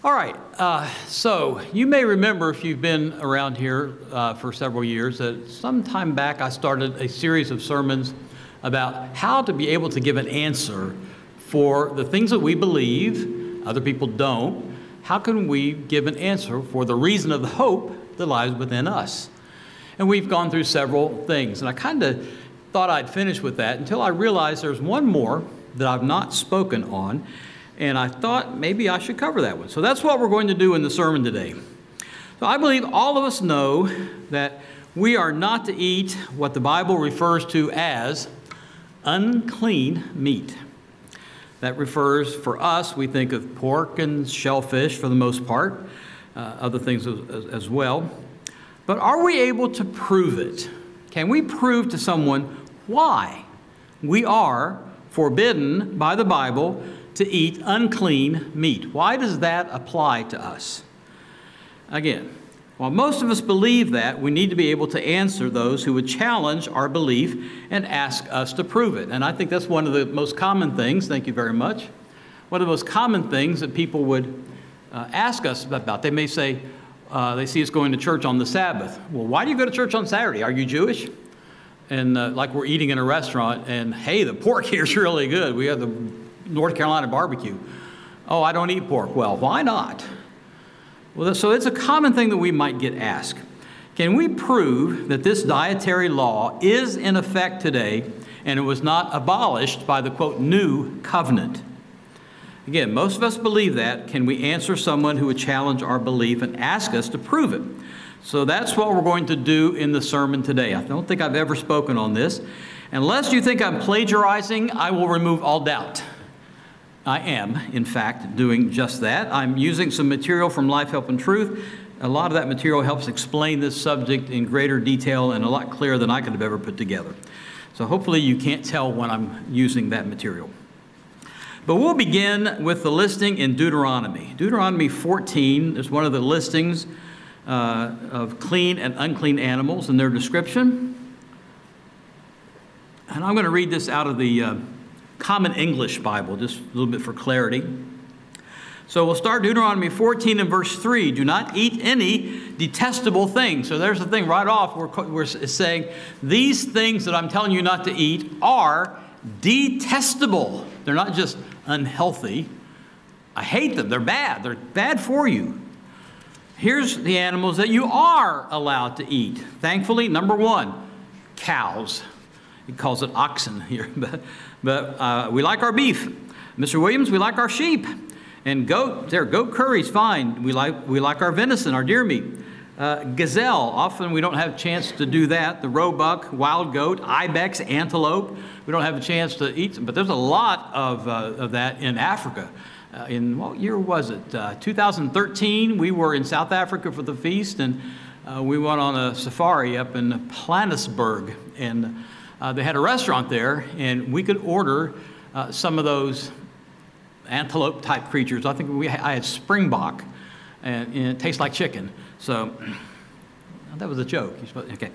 All right, so you may remember if you've been around here for several years that some time back I started a series of sermons about how to be able to give an answer for the things that we believe, other people don't. How can we give an answer for the reason of the hope that lies within us? And we've gone through several things, and I kind of thought I'd finish with that until I realized there's one more that I've not spoken on, and I thought maybe I should cover that one. So that's what we're going to do in the sermon today. So I believe all of us know that we are not to eat what the Bible refers to as unclean meat. That refers, for us, we think of pork and shellfish for the most part, other things as well. But are we able to prove it? Can we prove to someone why we are forbidden by the Bible to eat unclean meat? Why does that apply to us? Again, while most of us believe that, we need to be able to answer those who would challenge our belief and ask us to prove it. And I think that's one of the most common things, thank you very much, one of the most common things that people would ask us about. They may say, they see us going to church on the Sabbath. Well, why do you go to church on Saturday? Are you Jewish? And like we're eating in a restaurant, and hey, the pork here is really good. We have the North Carolina barbecue. Oh, I don't eat pork. Well, why not? Well, so it's a common thing that we might get asked. Can we prove that this dietary law is in effect today and it was not abolished by the, quote, new covenant? Again, most of us believe that. Can we answer someone who would challenge our belief and ask us to prove it? So that's what we're going to do in the sermon today. I don't think I've ever spoken on this. Unless you think I'm plagiarizing, I will remove all doubt. I am, in fact, doing just that. I'm using some material from Life, Help, and Truth. A lot of that material helps explain this subject in greater detail and a lot clearer than I could have ever put together. So hopefully you can't tell when I'm using that material. But we'll begin with the listing in Deuteronomy. Deuteronomy 14 is one of the listings of clean and unclean animals and their description. And I'm going to read this out of the Common English Bible, just a little bit for clarity. So we'll start Deuteronomy 14 and verse 3. Do not eat any detestable thing. So there's the thing right off. We're saying these things that I'm telling you not to eat are detestable. They're not just unhealthy. I hate them. They're bad. They're bad for you. Here's the animals that you are allowed to eat. Thankfully, number one, cows. He calls it oxen here, but we like our beef. Mr. Williams, we like our sheep. And goat curry's fine. We like our venison, our deer meat. Gazelle, often we don't have a chance to do that. The roebuck, wild goat, ibex, antelope, we don't have a chance to eat them. But there's a lot of that in Africa. In what year was it? 2013, we were in South Africa for the feast, and we went on a safari up in Plannesburg, and they had a restaurant there, and we could order some of those antelope-type creatures. I think I had springbok, and it tastes like chicken. So that was a joke. Okay.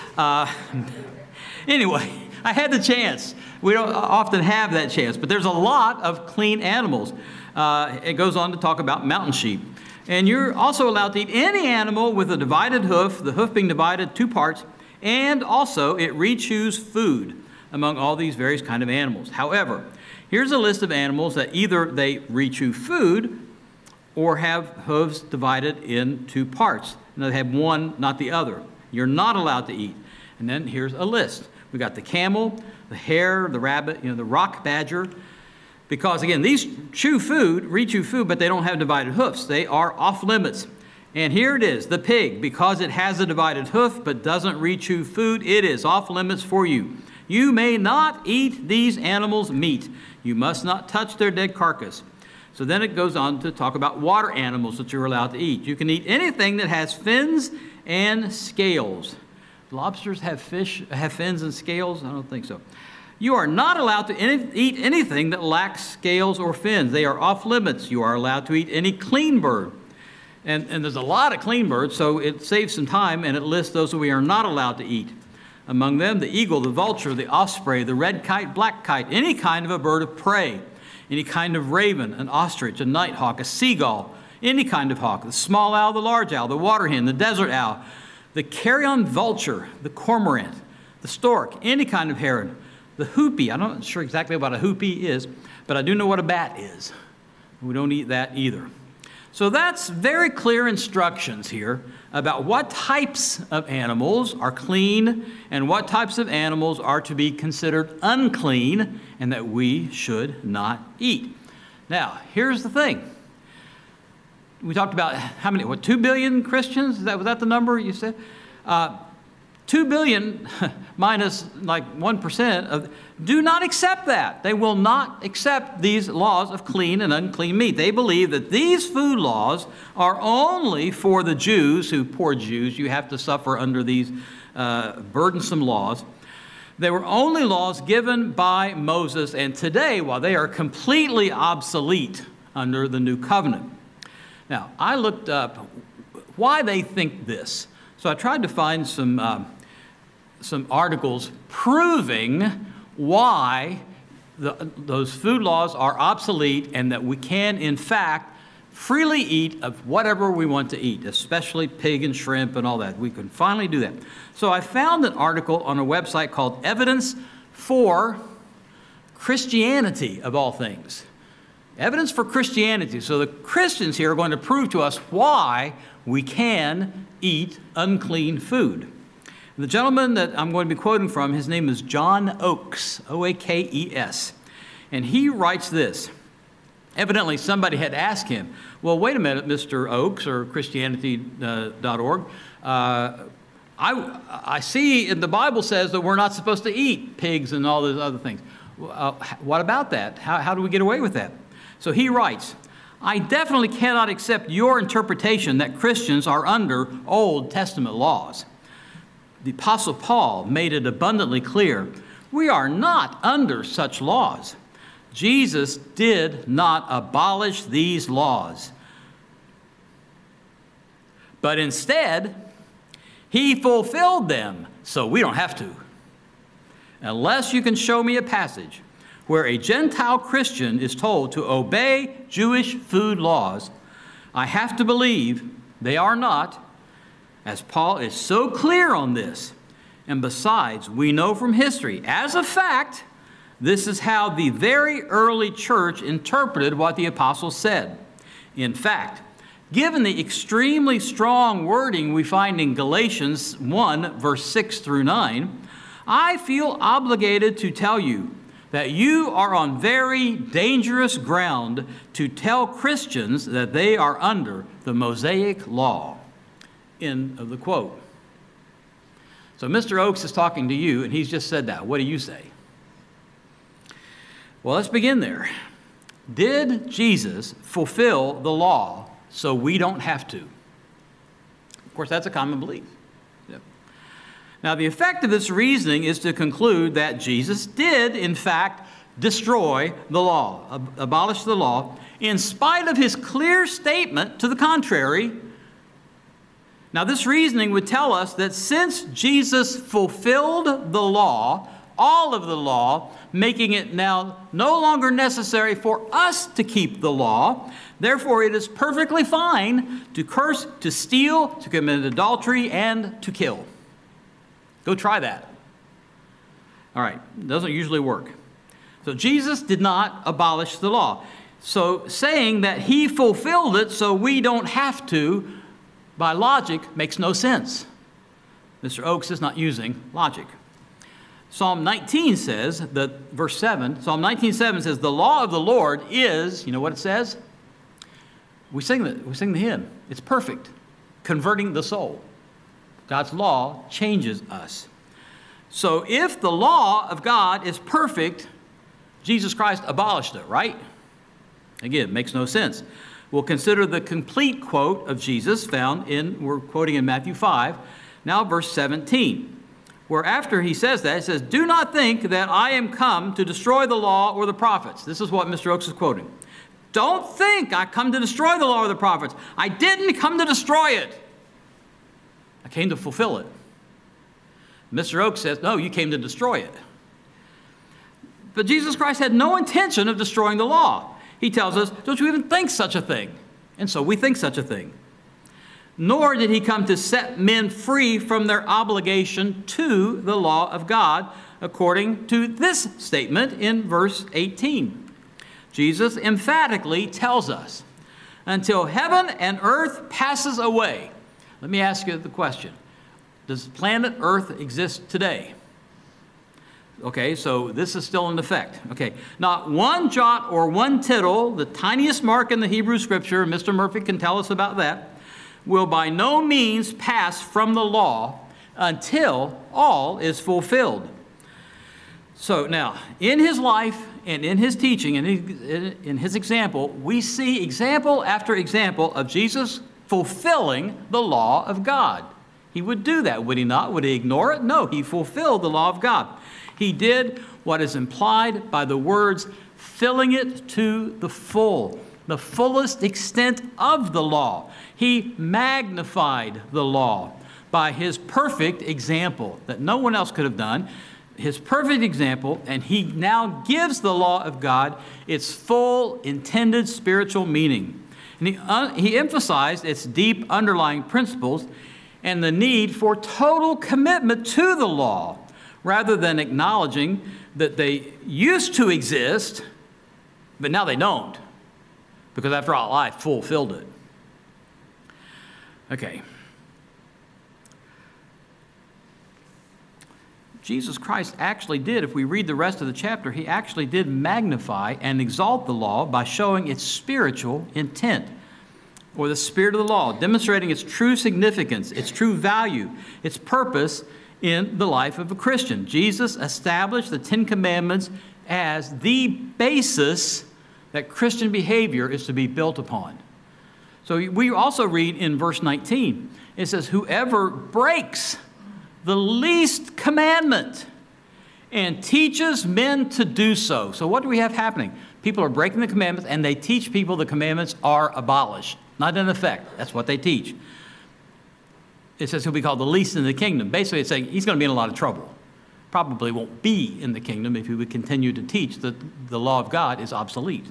Anyway, I had the chance. We don't often have that chance, but there's a lot of clean animals. It goes on to talk about mountain sheep. And you're also allowed to eat any animal with a divided hoof, the hoof being divided two parts, and also it re-chews food among all these various kind of animals. However, here's a list of animals that either they re-chew food or have hooves divided in two parts. And they have one, not the other. You're not allowed to eat. And then here's a list. We got the camel, the hare, the rabbit, the rock badger. Because again, these chew food, re-chew food, but they don't have divided hoofs. They are off limits. And here it is, the pig. Because it has a divided hoof but doesn't re-chew food, it is off limits for you. You may not eat these animals' meat. You must not touch their dead carcass. So then it goes on to talk about water animals that you're allowed to eat. You can eat anything that has fins and scales. Lobsters have fins and scales? I don't think so. You are not allowed to eat anything that lacks scales or fins. They are off limits. You are allowed to eat any clean bird. And there's a lot of clean birds, so it saves some time, and it lists those that we are not allowed to eat. Among them, the eagle, the vulture, the osprey, the red kite, black kite, any kind of a bird of prey, any kind of raven, an ostrich, a nighthawk, a seagull, any kind of hawk, the small owl, the large owl, the water hen, the desert owl, the carrion vulture, the cormorant, the stork, any kind of heron, the hoopie. I'm not sure exactly what a hoopie is, but I do know what a bat is. We don't eat that either. So that's very clear instructions here about what types of animals are clean and what types of animals are to be considered unclean and that we should not eat. Now, here's the thing. We talked about how many, 2 billion Christians? Was that the number you said? 2 billion minus like 1% do not accept that. They will not accept these laws of clean and unclean meat. They believe that these food laws are only for the Jews, who, poor Jews, you have to suffer under these burdensome laws. They were only laws given by Moses, and today, while they are completely obsolete under the new covenant. Now, I looked up why they think this. So I tried to find some articles proving why those food laws are obsolete and that we can, in fact, freely eat of whatever we want to eat, especially pig and shrimp and all that. We can finally do that. So I found an article on a website called Evidence for Christianity, of all things. Evidence for Christianity. So the Christians here are going to prove to us why we can eat unclean food. The gentleman that I'm going to be quoting from, his name is John Oakes, O-A-K-E-S. And he writes this. Evidently, somebody had asked him, well, wait a minute, Mr. Oakes, or Christianity.org. I see in the Bible says that we're not supposed to eat pigs and all those other things. What about that? How do we get away with that? So he writes, I definitely cannot accept your interpretation that Christians are under Old Testament laws. The Apostle Paul made it abundantly clear, we are not under such laws. Jesus did not abolish these laws, but instead, he fulfilled them, so we don't have to. Unless you can show me a passage where a Gentile Christian is told to obey Jewish food laws, I have to believe they are not, as Paul is so clear on this. And besides, we know from history, as a fact, this is how the very early church interpreted what the apostles said. In fact, given the extremely strong wording we find in Galatians 1, verse 6 through 9, I feel obligated to tell you that you are on very dangerous ground to tell Christians that they are under the Mosaic law. End of the quote. So Mr. Oakes is talking to you, and he's just said that. What do you say? Well, let's begin there. Did Jesus fulfill the law so we don't have to? Of course, that's a common belief. Yep. Now, the effect of this reasoning is to conclude that Jesus did, in fact, destroy the law, abolish the law, in spite of his clear statement to the contrary. Now, this reasoning would tell us that since Jesus fulfilled the law, all of the law, making it now no longer necessary for us to keep the law, therefore it is perfectly fine to curse, to steal, to commit adultery, and to kill. Go try that. All right, it doesn't usually work. So Jesus did not abolish the law. So saying that he fulfilled it so we don't have to, by logic, makes no sense. Mr. Oakes is not using logic. Psalm 19 says, verse 7, Psalm 19:7 says, the law of the Lord is, you know what it says? We sing the hymn. It's perfect, converting the soul. God's law changes us. So if the law of God is perfect, Jesus Christ abolished it, right? Again, it makes no sense. We'll consider the complete quote of Jesus found we're quoting in Matthew 5, now verse 17. Where after he says that, he says, do not think that I am come to destroy the law or the prophets. This is what Mr. Oakes is quoting. Don't think I come to destroy the law or the prophets. I didn't come to destroy it. I came to fulfill it. Mr. Oakes says, no, you came to destroy it. But Jesus Christ had no intention of destroying the law. He tells us, don't you even think such a thing. And so we think such a thing. Nor did he come to set men free from their obligation to the law of God, according to this statement in verse 18. Jesus emphatically tells us, until heaven and earth passes away. Let me ask you the question. Does planet Earth exist today? Okay, so this is still in effect. Okay, not one jot or one tittle, the tiniest mark in the Hebrew Scripture, Mr. Murphy can tell us about that, will by no means pass from the law until all is fulfilled. So now, in his life and in his teaching and in his example, we see example after example of Jesus fulfilling the law of God. He would do that, would he not? Would he ignore it? No, he fulfilled the law of God. He did what is implied by the words, filling it to the fullest extent of the law. He magnified the law by his perfect example that no one else could have done. His perfect example, and he now gives the law of God its full intended spiritual meaning. And he emphasized its deep underlying principles and the need for total commitment to the law, rather than acknowledging that they used to exist, but now they don't, because after all, I fulfilled it. Okay. Jesus Christ actually did, if we read the rest of the chapter, he actually did magnify and exalt the law by showing its spiritual intent, or the spirit of the law, demonstrating its true significance, its true value, its purpose in the life of a Christian. Jesus established the Ten Commandments as the basis that Christian behavior is to be built upon. So we also read in verse 19, it says, whoever breaks the least commandment and teaches men to do so. So what do we have happening? People are breaking the commandments and they teach people the commandments are abolished. Not in effect. That's what they teach. It says he'll be called the least in the kingdom. Basically, it's saying he's going to be in a lot of trouble. Probably won't be in the kingdom if he would continue to teach that the law of God is obsolete.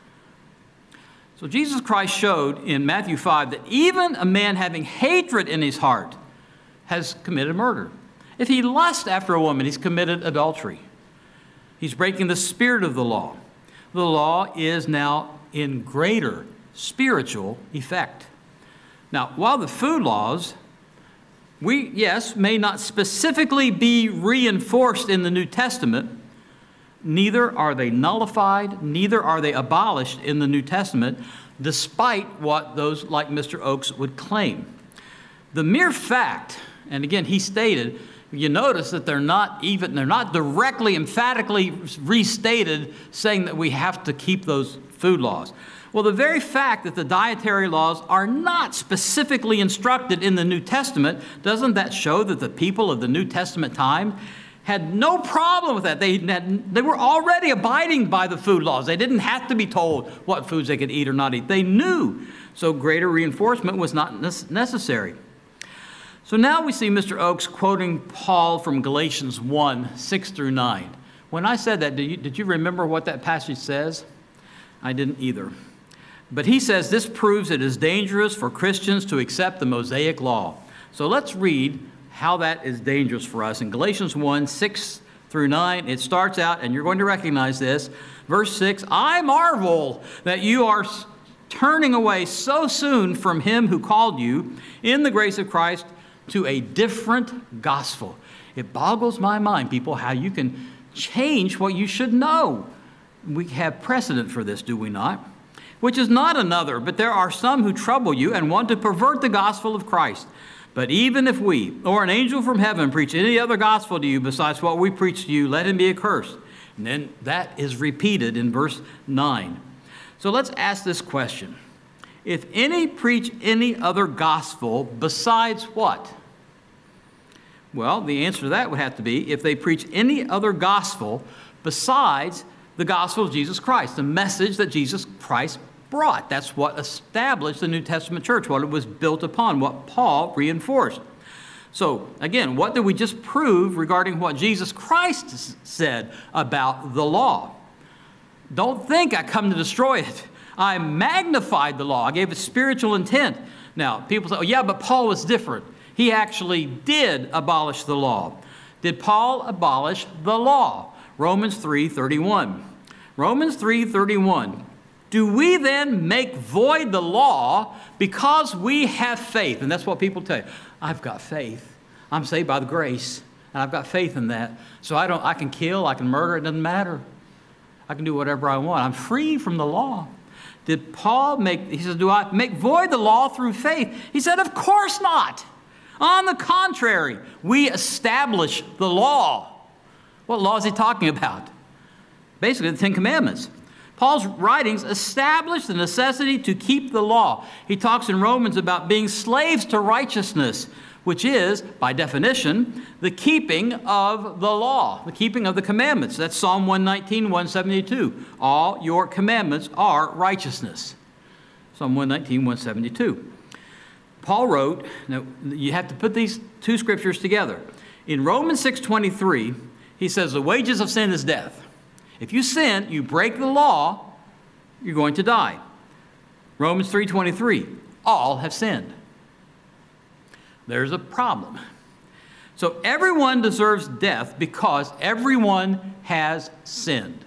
So Jesus Christ showed in Matthew 5 that even a man having hatred in his heart has committed murder. If he lusts after a woman, he's committed adultery. He's breaking the spirit of the law. The law is now in greater spiritual effect. Now, while the food laws, may not specifically be reinforced in the New Testament, neither are they nullified, neither are they abolished in the New Testament, despite what those like Mr. Oakes would claim. The mere fact, and again, he stated, you notice that they're not directly, emphatically restated saying that we have to keep those food laws. Well, the very fact that the dietary laws are not specifically instructed in the New Testament, doesn't that show that the people of the New Testament time had no problem with that? They were already abiding by the food laws. They didn't have to be told what foods they could eat or not eat. They knew, so greater reinforcement was not necessary. So now we see Mr. Oakes quoting Paul from Galatians 1, 6 through 9. When I said that, did you remember what that passage says? I didn't either. But he says this proves it is dangerous for Christians to accept the Mosaic law. So let's read how that is dangerous for us. In Galatians 1, 6 through 9, it starts out, and you're going to recognize this. Verse 6, I marvel that you are turning away so soon from him who called you in the grace of Christ to a different gospel. It boggles my mind, people, how you can change what you should know. We have precedent for this, do we not? Which is not another, but there are some who trouble you and want to pervert the gospel of Christ. But even if we, or an angel from heaven, preach any other gospel to you besides what we preach to you, let him be accursed. And then that is repeated in verse 9. So let's ask this question. If any preach any other gospel besides what? Well, the answer to that would have to be if they preach any other gospel besides the gospel of Jesus Christ, the message that Jesus Christ brought. That's what established the New Testament church, what it was built upon, what Paul reinforced. So, again, what did we just prove regarding what Jesus Christ said about the law? Don't think I come to destroy it. I magnified the law. I gave it spiritual intent. Now, people say, oh, yeah, but Paul was different. He actually did abolish the law. Did Paul abolish the law? Romans 3:31. Romans 3:31. Do we then make void the law because we have faith? And that's what people tell you. I've got faith. I'm saved by the grace, and I've got faith in that. So I can kill, I can murder, it doesn't matter. I can do whatever I want. I'm free from the law. Did Paul he says, do I make void the law through faith? He said, of course not. On the contrary, we establish the law. What law is he talking about? Basically, the Ten Commandments. Paul's writings establish the necessity to keep the law. He talks in Romans about being slaves to righteousness, which is, by definition, the keeping of the law, the keeping of the commandments. That's Psalm 119, 172. All your commandments are righteousness. Psalm 119, 172. Paul wrote, now you have to put these two scriptures together. In Romans 6:23, he says, the wages of sin is death. If you sin, you break the law, you're going to die. Romans 3:23, all have sinned. There's a problem. So everyone deserves death because everyone has sinned.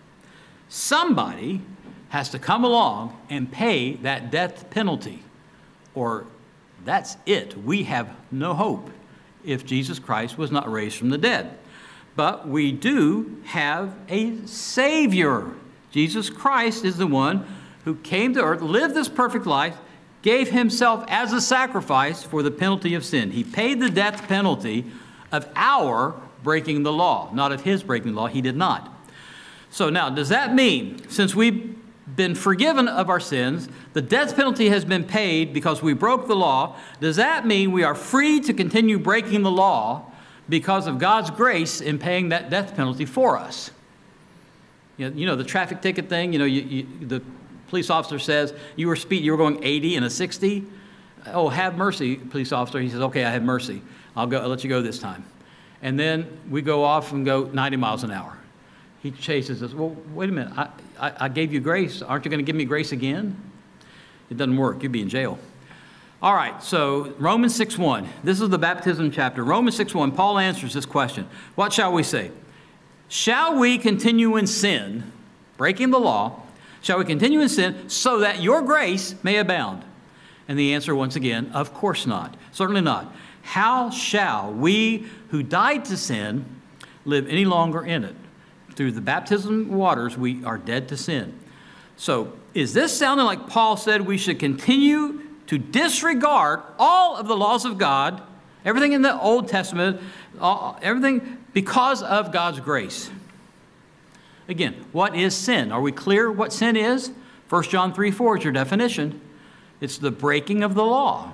Somebody has to come along and pay that death penalty, or that's it. We have no hope if Jesus Christ was not raised from the dead. But we do have a Savior. Jesus Christ is the one who came to earth, lived this perfect life, gave himself as a sacrifice for the penalty of sin. He paid the death penalty of our breaking the law, not of his breaking the law. He did not. So now, does that mean, since we've been forgiven of our sins, the death penalty has been paid because we broke the law, does that mean we are free to continue breaking the law because of God's grace in paying that death penalty for us? You know the traffic ticket thing, the police officer says, you were going 80 and a 60. Oh, have mercy, police officer. He says, okay, I have mercy. I'll let you go this time. And then we go off and go 90 miles an hour. He chases us. Well, wait a minute. I gave you grace. Aren't you going to give me grace again? It doesn't work. You'd be in jail. All right, so Romans 6:1. This is the baptism chapter. Romans 6:1, Paul answers this question. What shall we say? Shall we continue in sin, breaking the law? Shall we continue in sin so that your grace may abound? And the answer, once again, of course not. Certainly not. How shall we who died to sin live any longer in it? Through the baptism waters, we are dead to sin. So is this sounding like Paul said we should continue to disregard all of the laws of God, everything in the Old Testament, everything because of God's grace? Again, what is sin? Are we clear what sin is? 1 John 3:4 is your definition. It's the breaking of the law.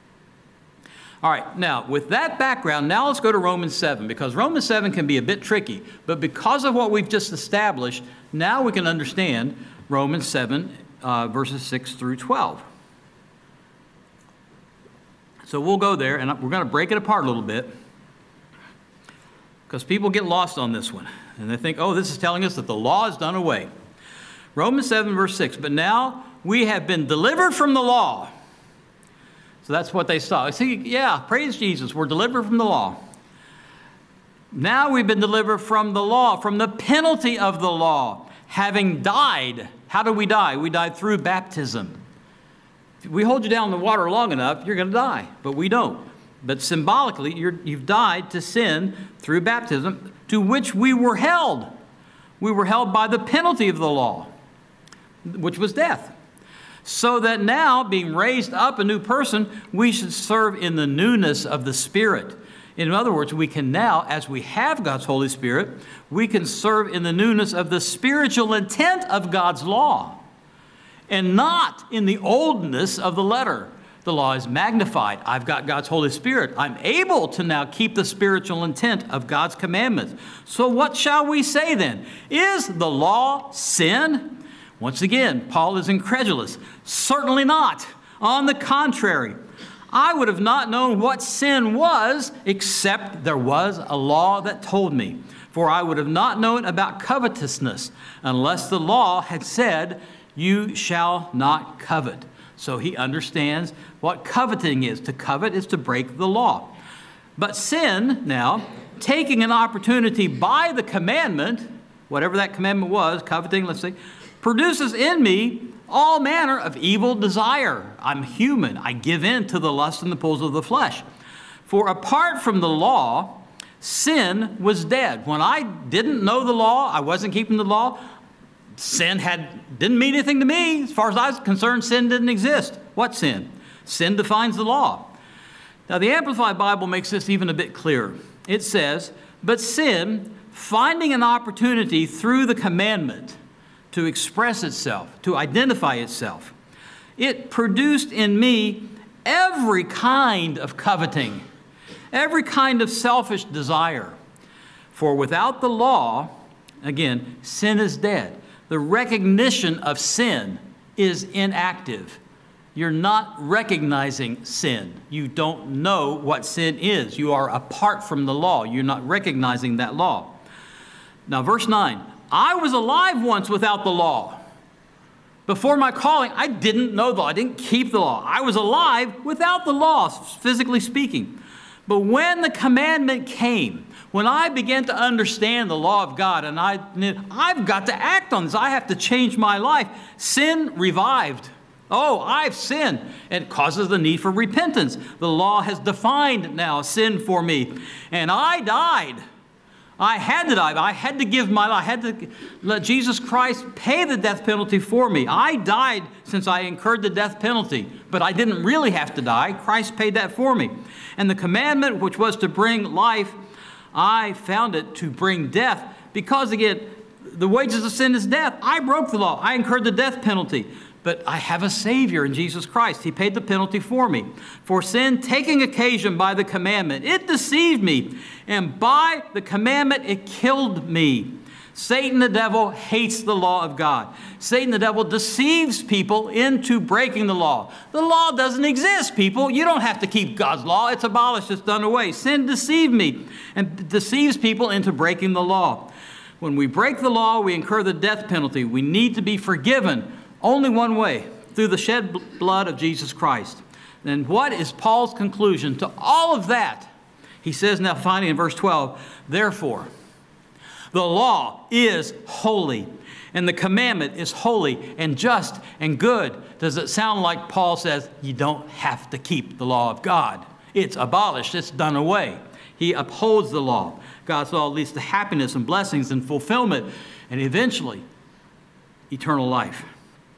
All right, now with that background, now let's go to Romans 7, because Romans 7 can be a bit tricky, but because of what we've just established, now we can understand Romans 7, verses 6 through 12. So we'll go there, and we're going to break it apart a little bit, because people get lost on this one, and they think, oh, this is telling us that the law is done away. Romans 7, verse 6, but now we have been delivered from the law. So that's what they saw. See, yeah, praise Jesus, we're delivered from the law. Now we've been delivered from the law, from the penalty of the law, having died. How do we die? We died through baptism. If we hold you down in the water long enough, you're going to die, but we don't. But symbolically, you've died to sin through baptism, to which we were held. We were held by the penalty of the law, which was death. So that now, being raised up a new person, we should serve in the newness of the Spirit. In other words, we can now, as we have God's Holy Spirit, we can serve in the newness of the spiritual intent of God's law, and not in the oldness of the letter. The law is magnified. I've got God's Holy Spirit. I'm able to now keep the spiritual intent of God's commandments. So what shall we say then? Is the law sin? Once again, Paul is incredulous. Certainly not. On the contrary, I would have not known what sin was except there was a law that told me. For I would have not known about covetousness unless the law had said, You shall not covet. So he understands what coveting is. To covet is to break the law. But sin, now, taking an opportunity by the commandment, whatever that commandment was, coveting, let's say, produces in me all manner of evil desire. I'm human. I give in to the lust and the pulls of the flesh. For apart from the law, sin was dead. When I didn't know the law, I wasn't keeping the law, sin didn't mean anything to me. As far as I was concerned, sin didn't exist. What sin? Sin defines the law. Now, the Amplified Bible makes this even a bit clearer. It says, but sin, finding an opportunity through the commandment to express itself, to identify itself, it produced in me every kind of coveting, every kind of selfish desire. For without the law, again, sin is dead. The recognition of sin is inactive. You're not recognizing sin. You don't know what sin is. You are apart from the law. You're not recognizing that law. Now, verse 9, I was alive once without the law. Before my calling, I didn't know the law. I didn't keep the law. I was alive without the law, physically speaking. But when the commandment came, when I began to understand the law of God, and I've got to act on this, I have to change my life, sin revived. Oh, I've sinned. It causes the need for repentance. The law has defined now sin for me. And I died. I had to die. I had to give my life. I had to let Jesus Christ pay the death penalty for me. I died since I incurred the death penalty, but I didn't really have to die. Christ paid that for me. And the commandment, which was to bring life, I found it to bring death because, again, the wages of sin is death. I broke the law. I incurred the death penalty. But I have a Savior in Jesus Christ. He paid the penalty for me. For sin, taking occasion by the commandment, it deceived me. And by the commandment, it killed me. Satan, the devil, hates the law of God. Satan, the devil, deceives people into breaking the law. The law doesn't exist, people. You don't have to keep God's law. It's abolished. It's done away. Sin deceived me and deceives people into breaking the law. When we break the law, we incur the death penalty. We need to be forgiven. Only one way, through the shed blood of Jesus Christ. And what is Paul's conclusion to all of that? He says now finally in verse 12, therefore, the law is holy, and the commandment is holy and just and good. Does it sound like Paul says, you don't have to keep the law of God? It's abolished. It's done away. He upholds the law. God's law leads to happiness and blessings and fulfillment, and eventually, eternal life.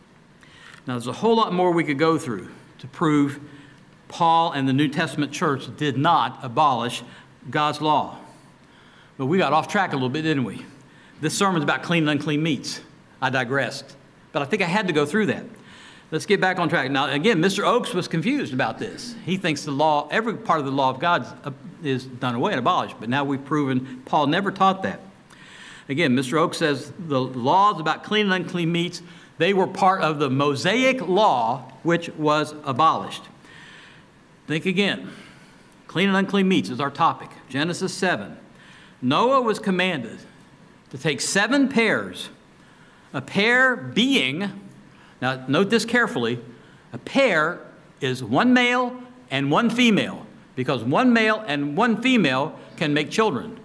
Now, there's a whole lot more we could go through to prove Paul and the New Testament church did not abolish God's law. But we got off track a little bit, didn't we? This sermon's about clean and unclean meats. I digressed. But I think I had to go through that. Let's get back on track. Now, again, Mr. Oakes was confused about this. He thinks the law, every part of the law of God is done away and abolished. But now we've proven Paul never taught that. Again, Mr. Oakes says the laws about clean and unclean meats, they were part of the Mosaic law, which was abolished. Think again. Clean and unclean meats is our topic. Genesis 7. Noah was commanded to take 7 pairs, a pair being, now note this carefully, a pair is 1 male and 1 female, because 1 male and 1 female can make children.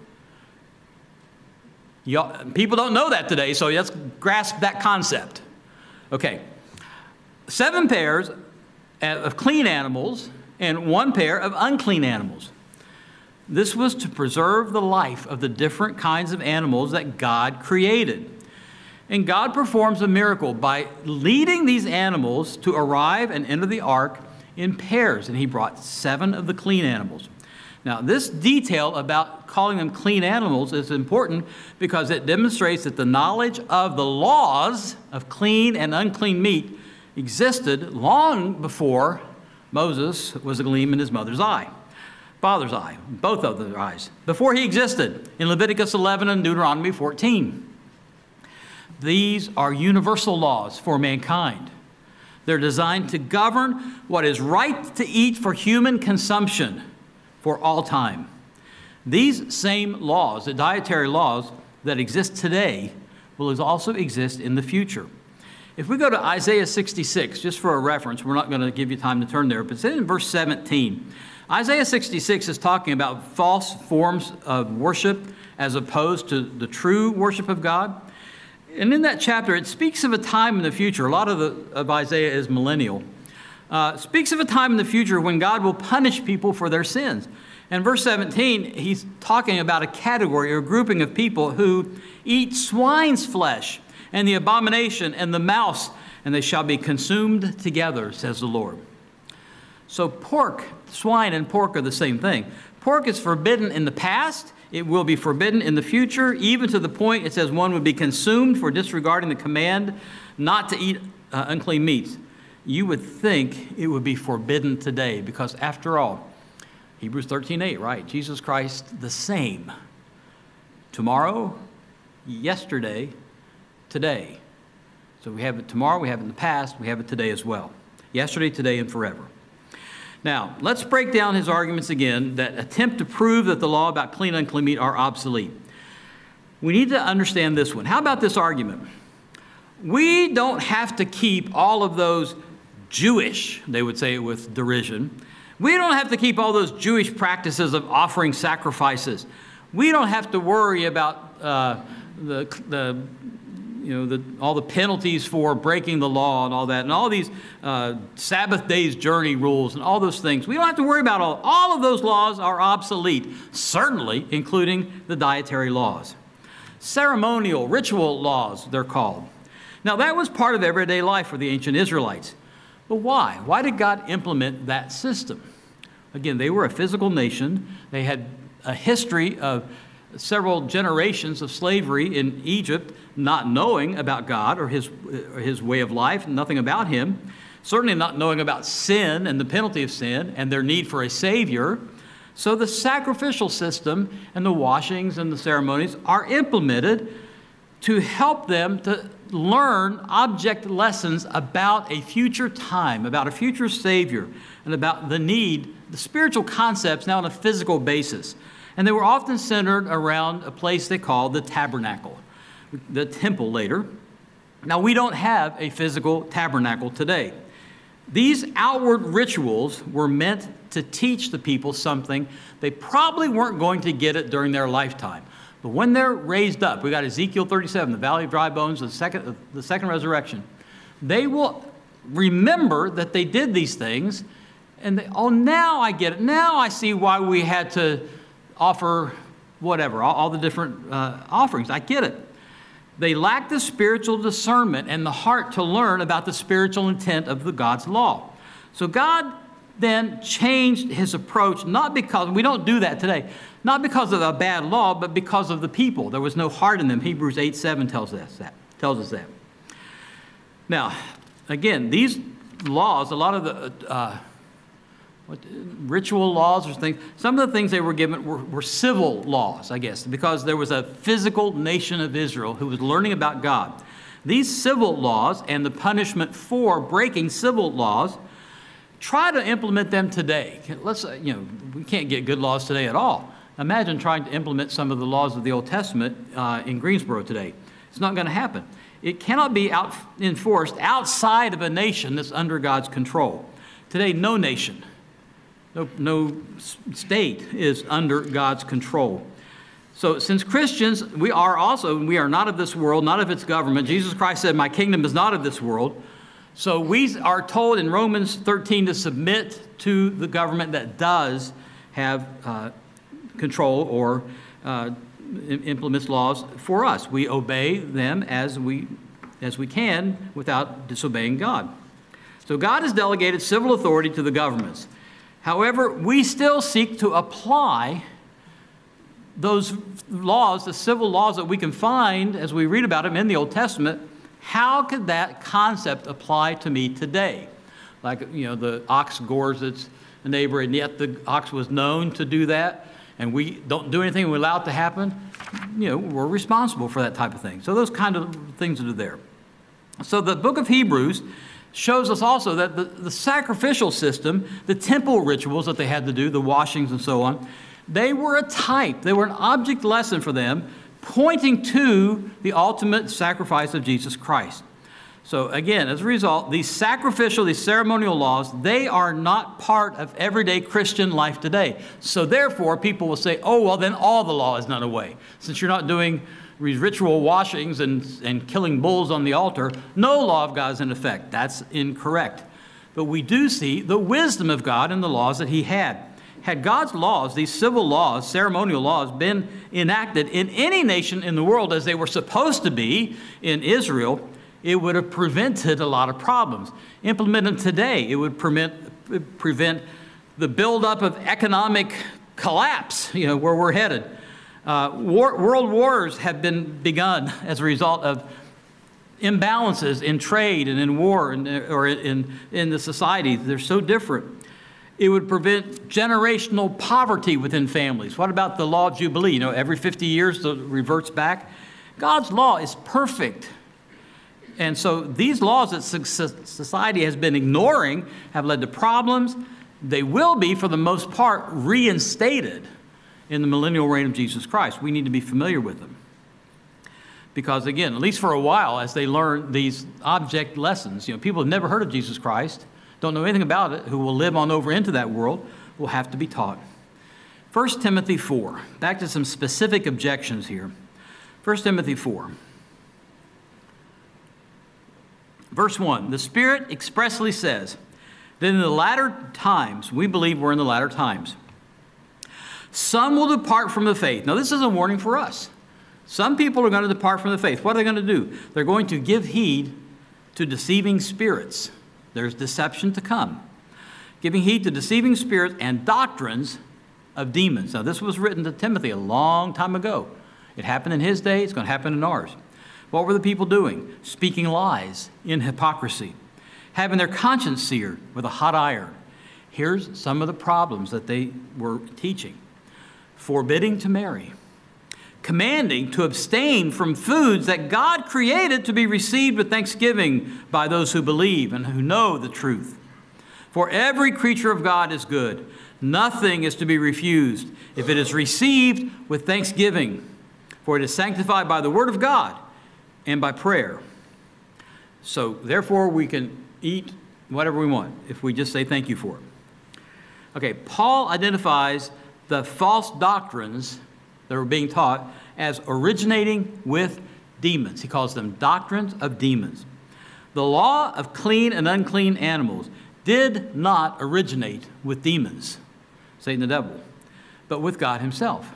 People don't know that today, so let's grasp that concept. Okay, 7 pairs of clean animals and 1 pair of unclean animals. This was to preserve the life of the different kinds of animals that God created. And God performs a miracle by leading these animals to arrive and enter the ark in pairs. And he brought 7 of the clean animals. Now, this detail about calling them clean animals is important because it demonstrates that the knowledge of the laws of clean and unclean meat existed long before Moses was a gleam in his mother's eye, father's eye, both of their eyes, before he existed in Leviticus 11 and Deuteronomy 14. These are universal laws for mankind. They're designed to govern what is right to eat for human consumption for all time. These same laws, the dietary laws that exist today, will also exist in the future. If we go to Isaiah 66, just for a reference, we're not going to give you time to turn there, but it's in verse 17. Isaiah 66 is talking about false forms of worship as opposed to the true worship of God. And in that chapter, it speaks of a time in the future. A lot of Isaiah is millennial. Speaks of a time in the future when God will punish people for their sins. And verse 17, he's talking about a category or a grouping of people who eat swine's flesh and the abomination and the mouse, and they shall be consumed together, says the Lord. So pork, swine and pork are the same thing. Pork is forbidden in the past. It will be forbidden in the future, even to the point it says one would be consumed for disregarding the command not to eat unclean meats. You would think it would be forbidden today because, after all, Hebrews 13:8, right? Jesus Christ the same. Tomorrow, yesterday, today. So we have it tomorrow, we have it in the past, we have it today as well. Yesterday, today, and forever. Now, let's break down his arguments again that attempt to prove that the law about clean and unclean meat are obsolete. We need to understand this one. How about this argument? We don't have to keep all of those Jewish, they would say it with derision. We don't have to keep all those Jewish practices of offering sacrifices. We don't have to worry about all the penalties for breaking the law and all that, and all these Sabbath days journey rules and all those things. We don't have to worry about all of those laws are obsolete, certainly including the dietary laws. Ceremonial, ritual laws, they're called. Now, that was part of everyday life for the ancient Israelites. But why? Why did God implement that system? Again, they were a physical nation. They had a history of several generations of slavery in Egypt, not knowing about God or his way of life, nothing about him, certainly not knowing about sin and the penalty of sin and their need for a Savior. So the sacrificial system and the washings and the ceremonies are implemented to help them to learn object lessons about a future time, about a future Savior, and about the spiritual concepts now on a physical basis. And they were often centered around a place they called the tabernacle, the temple later. Now, we don't have a physical tabernacle today. These outward rituals were meant to teach the people something they probably weren't going to get it during their lifetime. But when they're raised up, we got Ezekiel 37, the Valley of Dry Bones, the second resurrection. They will remember that they did these things, and now I get it. Now I see why we had to offer whatever, all the different offerings. I get it. They lack the spiritual discernment and the heart to learn about the spiritual intent of the God's law. So God then changed his approach, not because, we don't do that today, not because of a bad law, but because of the people. There was no heart in them. Hebrews 8:7 tells us that. Now, again, these laws, a lot of the ritual laws or things, some of the things they were given were civil laws, I guess, because there was a physical nation of Israel who was learning about God. These civil laws and the punishment for breaking civil laws, try to implement them today. We can't get good laws today at all. Imagine trying to implement some of the laws of the Old Testament in Greensboro today. It's not going to happen. It cannot be enforced outside of a nation that's under God's control. Today, no nation, no state is under God's control. So since Christians, we are not of this world, not of its government. Jesus Christ said, "My kingdom is not of this world." So we are told in Romans 13 to submit to the government that does have control or implements laws for us. We obey them as we can without disobeying God. So God has delegated civil authority to the governments. However, we still seek to apply those laws, the civil laws that we can find as we read about them in the Old Testament. How could that concept apply to me today? Like, the ox gores its neighbor, and yet the ox was known to do that, and we don't do anything, we allow it to happen. We're responsible for that type of thing. So those kind of things that are there. So the book of Hebrews shows us also that the sacrificial system, the temple rituals that they had to do, the washings and so on, they were a type, they were an object lesson for them, pointing to the ultimate sacrifice of Jesus Christ. So again, as a result, these ceremonial laws, they are not part of everyday Christian life today. So therefore, people will say, oh, well, then all the law is done away. Since you're not doing these ritual washings and killing bulls on the altar, no law of God is in effect. That's incorrect. But we do see the wisdom of God in the laws that he had. Had God's laws, these civil laws, ceremonial laws, been enacted in any nation in the world as they were supposed to be in Israel, it would have prevented a lot of problems. Implemented today, it would prevent the buildup of economic collapse, where we're headed. World wars have been begun as a result of imbalances in trade and in war or in the society. They're so different. It would prevent generational poverty within families. What about the law of Jubilee? Every 50 years it reverts back. God's law is perfect. And so these laws that society has been ignoring have led to problems. They will be, for the most part, reinstated in the millennial reign of Jesus Christ. We need to be familiar with them. Because again, at least for a while, as they learn these object lessons, people have never heard of Jesus Christ, don't know anything about it, who will live on over into that world, will have to be taught. 1 Timothy 4. Back to some specific objections here. 1 Timothy 4. Verse 1, the Spirit expressly says that in the latter times, we believe we're in the latter times, some will depart from the faith. Now, this is a warning for us. Some people are going to depart from the faith. What are they going to do? They're going to give heed to deceiving spirits. There's deception to come. Giving heed to deceiving spirits and doctrines of demons. Now, this was written to Timothy a long time ago. It happened in his day. It's going to happen in ours. What were the people doing? Speaking lies in hypocrisy, having their conscience seared with a hot iron. Here's some of the problems that they were teaching. Forbidding to marry, commanding to abstain from foods that God created to be received with thanksgiving by those who believe and who know the truth. For every creature of God is good. Nothing is to be refused if it is received with thanksgiving, for it is sanctified by the word of God and by prayer. So therefore we can eat whatever we want if we just say thank you for it. Okay, Paul identifies the false doctrines that are being taught as originating with demons. He calls them doctrines of demons. The law of clean and unclean animals did not originate with demons, Satan the devil, but with God himself.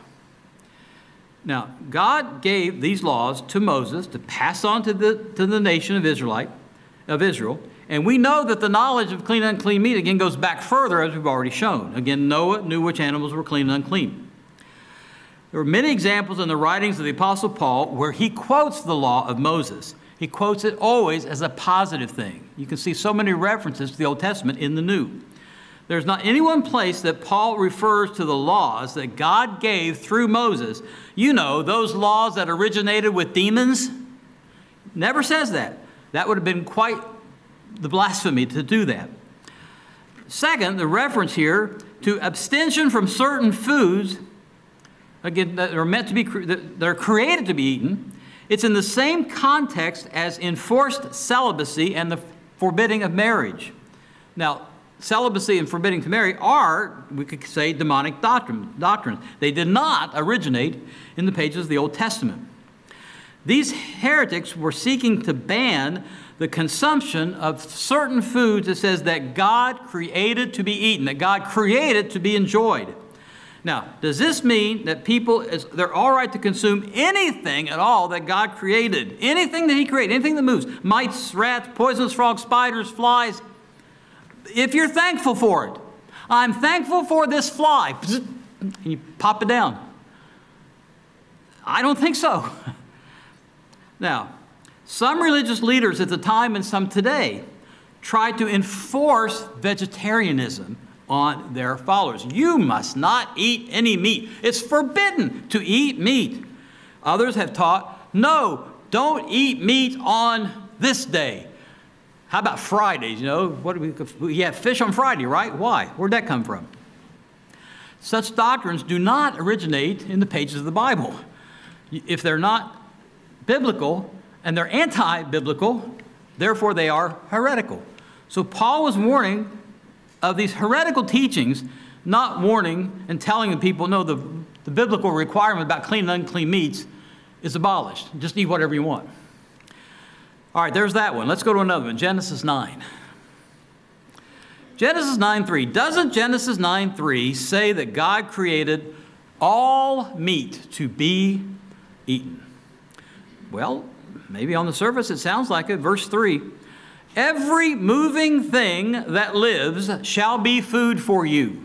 Now, God gave these laws to Moses to pass on to the nation of Israel, and we know that the knowledge of clean and unclean meat, again, goes back further, as we've already shown. Again, Noah knew which animals were clean and unclean. There are many examples in the writings of the Apostle Paul where he quotes the law of Moses. He quotes it always as a positive thing. You can see so many references to the Old Testament in the New. There's not any one place that Paul refers to the laws that God gave through Moses. Those laws that originated with demons. Never says that. That would have been quite the blasphemy to do that. Second, the reference here to abstention from certain foods, again, that are meant to be, that are created to be eaten. It's in the same context as enforced celibacy and the forbidding of marriage. Now, celibacy and forbidding to marry are, we could say, demonic doctrines. They did not originate in the pages of the Old Testament. These heretics were seeking to ban the consumption of certain foods, it says, that God created to be eaten, that God created to be enjoyed. Now, does this mean that they're all right to consume anything at all that God created? Anything that he created, anything that moves, mice, rats, poisonous frogs, spiders, flies, if you're thankful for it. I'm thankful for this fly. And you pop it down. I don't think so. Now, some religious leaders at the time and some today try to enforce vegetarianism on their followers. You must not eat any meat. It's forbidden to eat meat. Others have taught, no, don't eat meat on this day. How about Fridays? We have fish on Friday, right? Why? Where'd that come from? Such doctrines do not originate in the pages of the Bible. If they're not biblical and they're anti-biblical, Therefore, they are heretical. So Paul was warning of these heretical teachings, not warning and telling the people, no, the biblical requirement about clean and unclean meats is abolished. Just eat whatever you want. All right, there's that one. Let's go to another one, Genesis 9. Genesis 9:3. Doesn't Genesis 9:3 say that God created all meat to be eaten? Well, maybe on the surface it sounds like it. Verse 3. Every moving thing that lives shall be food for you.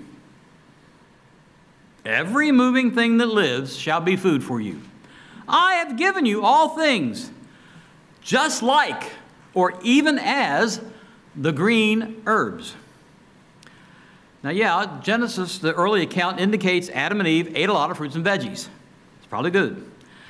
Every moving thing that lives shall be food for you. I have given you all things, just like, or even as, the green herbs. Now, yeah, Genesis, the early account, indicates Adam and Eve ate a lot of fruits and veggies. It's probably good.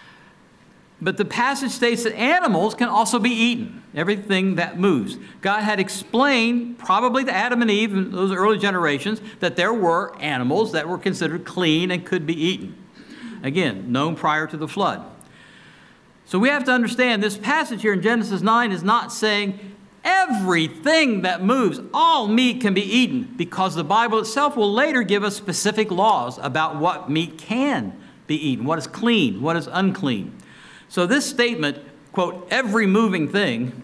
But the passage states that animals can also be eaten, everything that moves. God had explained, probably to Adam and Eve in those early generations, that there were animals that were considered clean and could be eaten. Again, known prior to the flood. So we have to understand this passage here in Genesis 9 is not saying everything that moves, all meat can be eaten, because the Bible itself will later give us specific laws about what meat can be eaten, what is clean, what is unclean. So this statement, quote, every moving thing,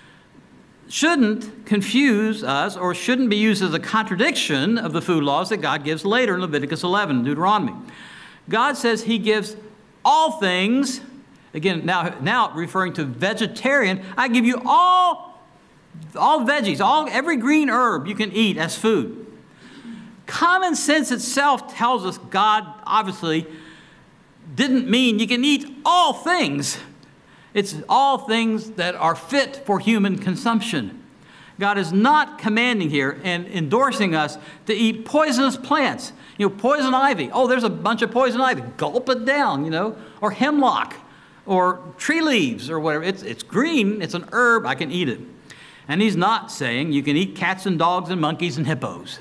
shouldn't confuse us or shouldn't be used as a contradiction of the food laws that God gives later in Leviticus 11 and Deuteronomy. God says he gives all things, again, now referring to vegetarian, I give you all veggies, every green herb you can eat as food. Common sense itself tells us God obviously didn't mean you can eat all things. It's all things that are fit for human consumption. God is not commanding here and endorsing us to eat poisonous plants. Poison ivy. Oh, there's a bunch of poison ivy. Gulp it down, or hemlock, or tree leaves, or whatever. It's green. It's an herb. I can eat it. And he's not saying you can eat cats and dogs and monkeys and hippos.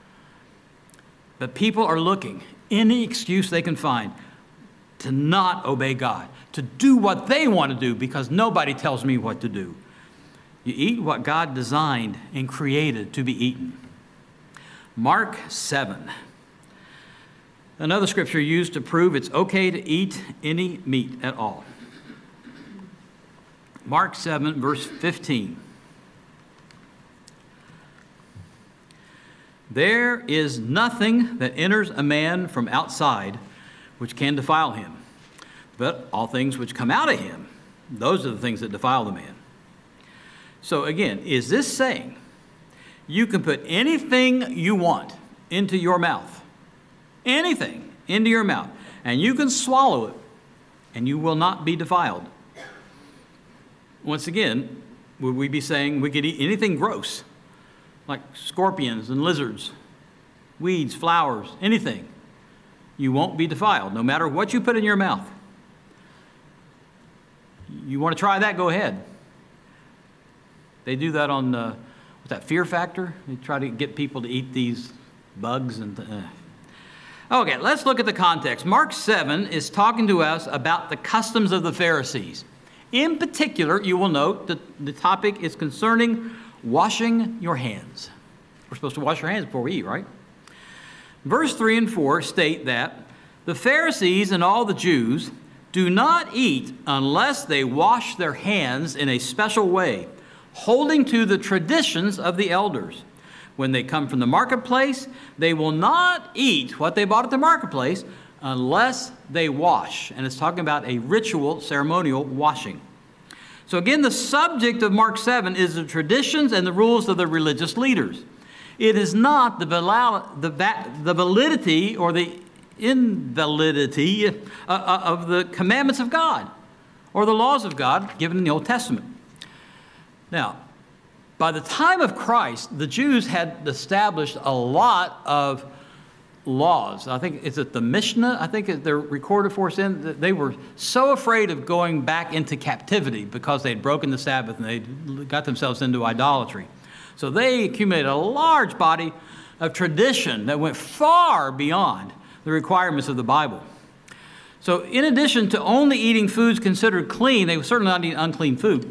But people are looking, any excuse they can find, to not obey God, to do what they want to do because nobody tells me what to do. You eat what God designed and created to be eaten. Mark 7. Another scripture used to prove it's okay to eat any meat at all. Mark 7, verse 15. There is nothing that enters a man from outside which can defile him, but all things which come out of him, those are the things that defile the man. So again, is this saying you can put anything you want into your mouth, anything into your mouth, and you can swallow it, and you will not be defiled? Once again, would we be saying we could eat anything gross, like scorpions and lizards, weeds, flowers, anything? You won't be defiled, no matter what you put in your mouth. You want to try that? Go ahead. They do that on what's that, Fear Factor? They try to get people to eat these bugs and. Okay, let's look at the context. Mark 7 is talking to us about the customs of the Pharisees. In particular, you will note that the topic is concerning washing your hands. We're supposed to wash our hands before we eat, right? Verse 3 and 4 state that the Pharisees and all the Jews do not eat unless they wash their hands in a special way, holding to the traditions of the elders. When they come from the marketplace, they will not eat what they bought at the marketplace unless they wash. And it's talking about a ritual, ceremonial washing. So again, the subject of Mark 7 is the traditions and the rules of the religious leaders. It is not the validity or the invalidity of the commandments of God or the laws of God given in the Old Testament. Now, by the time of Christ, the Jews had established a lot of laws. I think, is it the Mishnah? I think they're recorded for us in that they were so afraid of going back into captivity because they'd broken the Sabbath and they got themselves into idolatry. So they accumulated a large body of tradition that went far beyond the requirements of the Bible. So in addition to only eating foods considered clean, they were certainly not eating unclean food.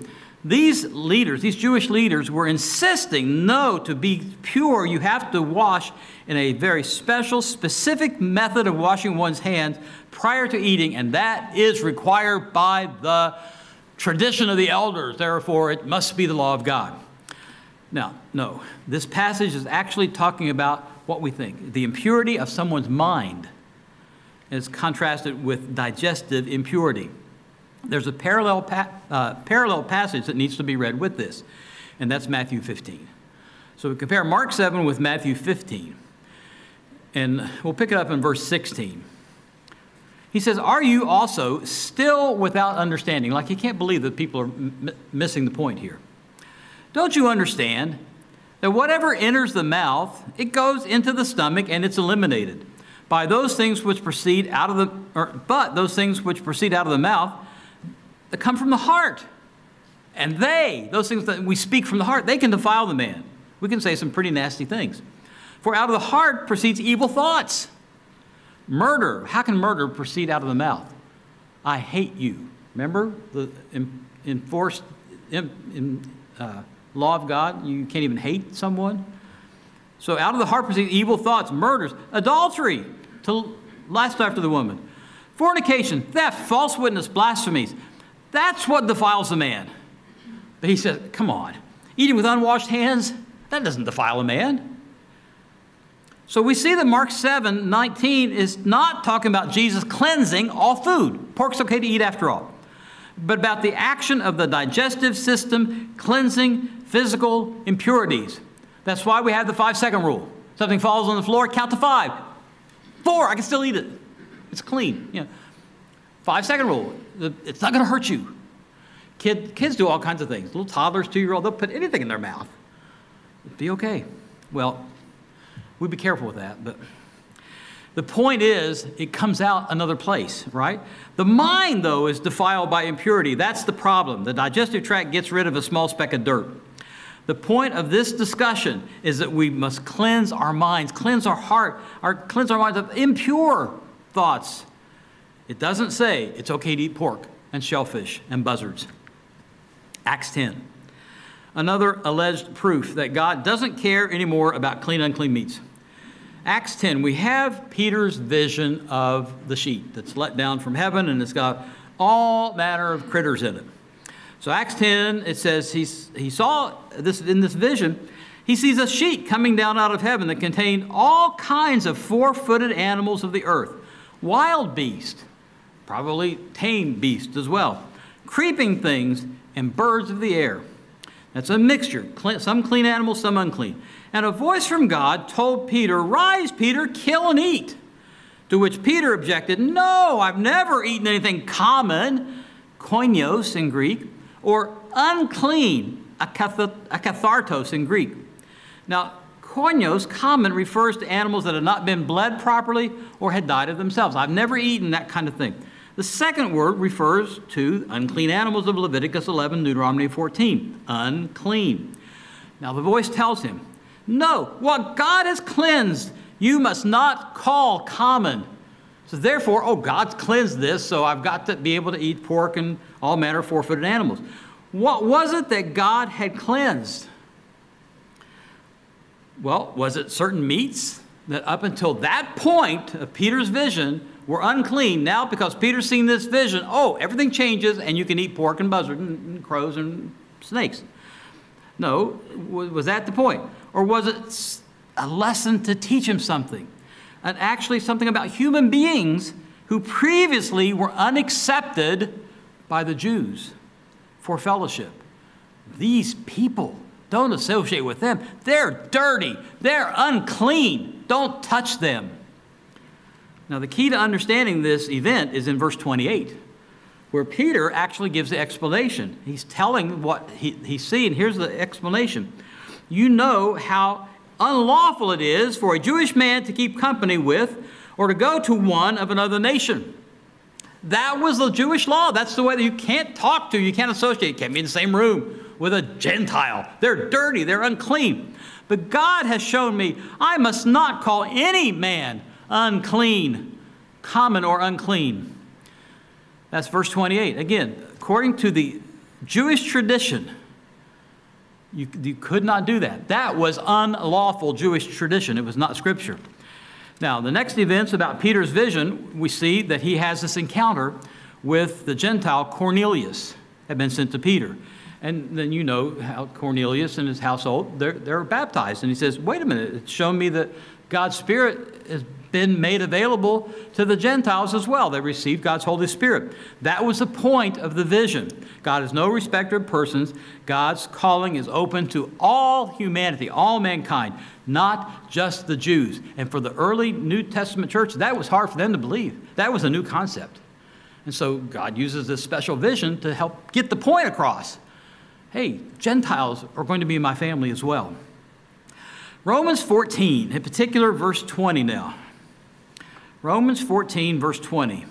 These leaders, these Jewish leaders, were insisting, no, to be pure, you have to wash in a very special, specific method of washing one's hands prior to eating, and that is required by the tradition of the elders. Therefore, it must be the law of God. Now, no, this passage is actually talking about what we think, the impurity of someone's mind, as contrasted with digestive impurity. There's a parallel passage that needs to be read with this, and that's Matthew 15. So we compare Mark 7 with Matthew 15, and we'll pick it up in verse 16. He says, "Are you also still without understanding?" Like you can't believe that people are missing the point here. "Don't you understand that whatever enters the mouth, it goes into the stomach and it's eliminated. But those things which proceed out of the mouth, that come from the heart. And those things that we speak from the heart, they can defile the man." We can say some pretty nasty things. "For out of the heart proceeds evil thoughts." Murder. How can murder proceed out of the mouth? "I hate you." Remember the enforced law of God? You can't even hate someone. So out of the heart proceed evil thoughts, murders, adultery, to lust after the woman, fornication, theft, false witness, blasphemies. That's what defiles a man. But he says, come on, eating with unwashed hands, that doesn't defile a man. So we see that Mark 7:19 is not talking about Jesus cleansing all food. Pork's okay to eat after all. But about the action of the digestive system cleansing physical impurities. That's why we have the 5-second rule. Something falls on the floor, count to 5. 4, I can still eat it. It's clean. 5-second rule. It's not going to hurt you. Kids do all kinds of things. Little toddlers, 2-year-old, they'll put anything in their mouth. It'll be okay. Well, we'd be careful with that. But the point is, it comes out another place, right? The mind, though, is defiled by impurity. That's the problem. The digestive tract gets rid of a small speck of dirt. The point of this discussion is that we must cleanse our minds, cleanse our heart, cleanse our minds of impure thoughts. It doesn't say it's okay to eat pork and shellfish and buzzards. Acts 10. Another alleged proof that God doesn't care anymore about clean, unclean meats. Acts 10, we have Peter's vision of the sheet that's let down from heaven, and it's got all manner of critters in it. So Acts 10, it says he saw this in this vision. He sees a sheet coming down out of heaven that contained all kinds of 4-footed animals of the earth, wild beasts, probably tame beasts as well, creeping things, and birds of the air. That's a mixture, some clean animals, some unclean. And a voice from God told Peter, "Rise, Peter, kill and eat." To which Peter objected, "No, I've never eaten anything common," koinos in Greek, or unclean, akathartos in Greek. Now, koinos, common, refers to animals that had not been bled properly or had died of themselves. I've never eaten that kind of thing. The second word refers to unclean animals of Leviticus 11, Deuteronomy 14, unclean. Now the voice tells him, "No, what God has cleansed, you must not call common." So therefore, God's cleansed this, so I've got to be able to eat pork and all manner of 4-footed animals. What was it that God had cleansed? Well, was it certain meats that up until that point of Peter's vision were unclean? Now, because Peter's seen this vision, everything changes and you can eat pork and buzzard and crows and snakes. No, was that the point? Or was it a lesson to teach him something? And actually something about human beings who previously were unaccepted by the Jews for fellowship. These people, don't associate with them. They're dirty. They're unclean. Don't touch them. Now, the key to understanding this event is in verse 28, where Peter actually gives the explanation. He's telling what he's seeing. Here's the explanation. "You know how unlawful it is for a Jewish man to keep company with or to go to one of another nation." That was the Jewish law. That's the way that you can't talk to, you can't associate, you can't be in the same room with a Gentile. They're dirty, they're unclean. But God has shown me I must not call any man unclean, common or unclean. That's verse 28. Again, according to the Jewish tradition. You could not do that. That was unlawful Jewish tradition. It was not Scripture. Now, the next events about Peter's vision, we see that he has this encounter with the Gentile Cornelius, had been sent to Peter. And then you know how Cornelius and his household, they're baptized. And he says, wait a minute, it's shown me that God's Spirit has been made available to the Gentiles as well. They received God's Holy Spirit. That was the point of the vision. God is no respecter of persons. God's calling is open to all humanity, all mankind, not just the Jews. And for the early New Testament church, that was hard for them to believe. That was a new concept. And so God uses this special vision to help get the point across. Hey, Gentiles are going to be in my family as well. Romans 14, in particular, verse 20 now. Romans 14, verse 20.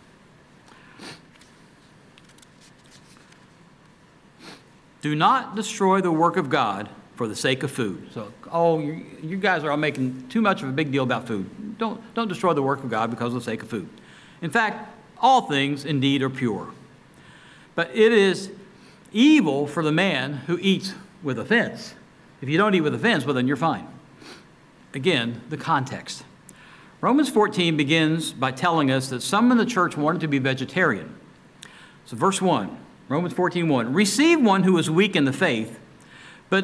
Do not destroy the work of God for the sake of food. So, you guys are all making too much of a big deal about food. Don't destroy the work of God because of the sake of food. In fact, all things indeed are pure. But it is evil for the man who eats with offense. If you don't eat with offense, well, then you're fine. Again, the context. Romans 14 begins by telling us that some in the church wanted to be vegetarian. So verse 1, Romans 14:1, receive one who is weak in the faith, but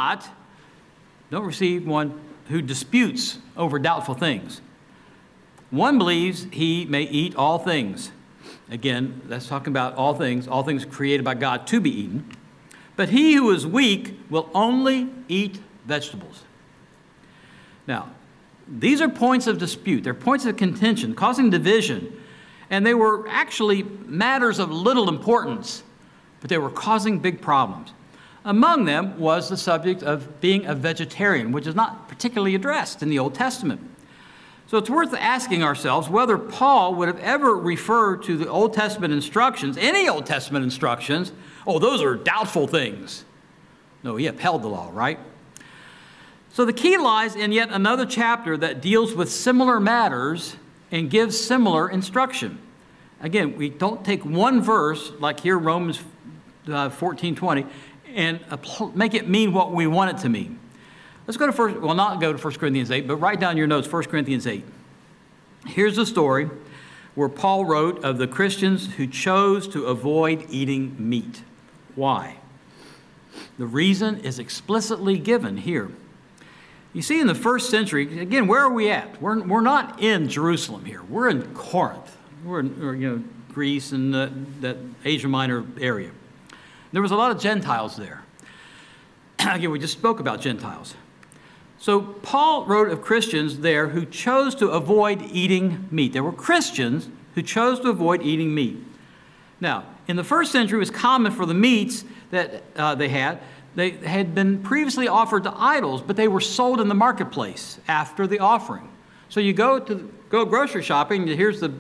don't receive one who disputes over doubtful things. One believes he may eat all things. Again, that's talking about all things created by God to be eaten. But he who is weak will only eat vegetables. Now, these are points of dispute. They're points of contention, causing division. And they were actually matters of little importance, but they were causing big problems. Among them was the subject of being a vegetarian, which is not particularly addressed in the Old Testament. So it's worth asking ourselves whether Paul would have ever referred to the Old Testament instructions, any Old Testament instructions, those are doubtful things. No, he upheld the law, right? So the key lies in yet another chapter that deals with similar matters and gives similar instruction. Again, we don't take one verse, like here Romans 14:20, and make it mean what we want it to mean. Let's go to not go to 1 Corinthians 8, but write down your notes, 1 Corinthians 8. Here's the story where Paul wrote of the Christians who chose to avoid eating meat. Why? The reason is explicitly given here. You see, in the first century, again, where are we at? We're not in Jerusalem here. We're in Corinth. We're in Greece and that Asia Minor area. There was a lot of Gentiles there. Again, we just spoke about Gentiles. So Paul wrote of Christians there who chose to avoid eating meat. There were Christians who chose to avoid eating meat. Now, in the first century, it was common for the meats that they had been previously offered to idols, but they were sold in the marketplace after the offering. So you go grocery shopping, here's the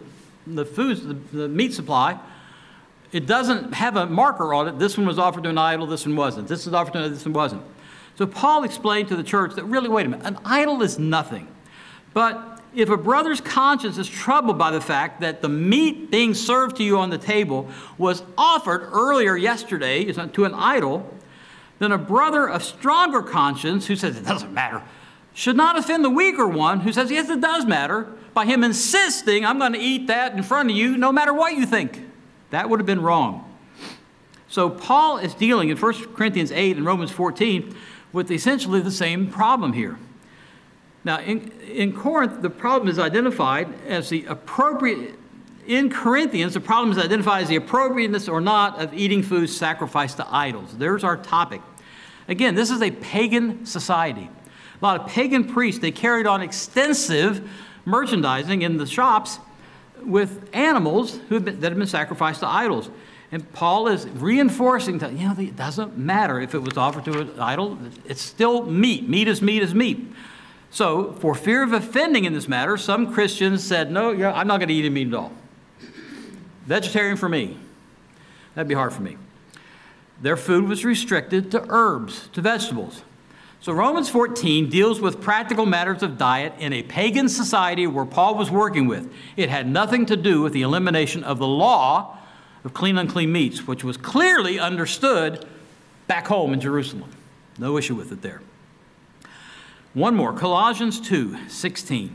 meat supply. It doesn't have a marker on it. This one was offered to an idol, this one wasn't. This was offered to this one wasn't. So Paul explained to the church that really, wait a minute, an idol is nothing. But if a brother's conscience is troubled by the fact that the meat being served to you on the table was offered earlier yesterday to an idol, then a brother of stronger conscience who says it doesn't matter should not offend the weaker one who says, yes, it does matter, by him insisting, I'm going to eat that in front of you no matter what you think. That would have been wrong. So Paul is dealing in 1 Corinthians 8 and Romans 14 with essentially the same problem here. Now, in Corinth, the problem is identified as the appropriate. In Corinthians, the problem is identified as the appropriateness or not of eating foods sacrificed to idols. There's our topic. Again, this is a pagan society. A lot of pagan priests, they carried on extensive merchandising in the shops with animals that had been sacrificed to idols. And Paul is reinforcing that, it doesn't matter if it was offered to an idol. It's still meat. Meat is meat is meat. So, for fear of offending in this matter, some Christians said, no, I'm not going to eat meat at all. Vegetarian for me. That'd be hard for me. Their food was restricted to herbs, to vegetables. So Romans 14 deals with practical matters of diet in a pagan society where Paul was working with. It had nothing to do with the elimination of the law of clean, unclean meats, which was clearly understood back home in Jerusalem. No issue with it there. One more, Colossians 2:16.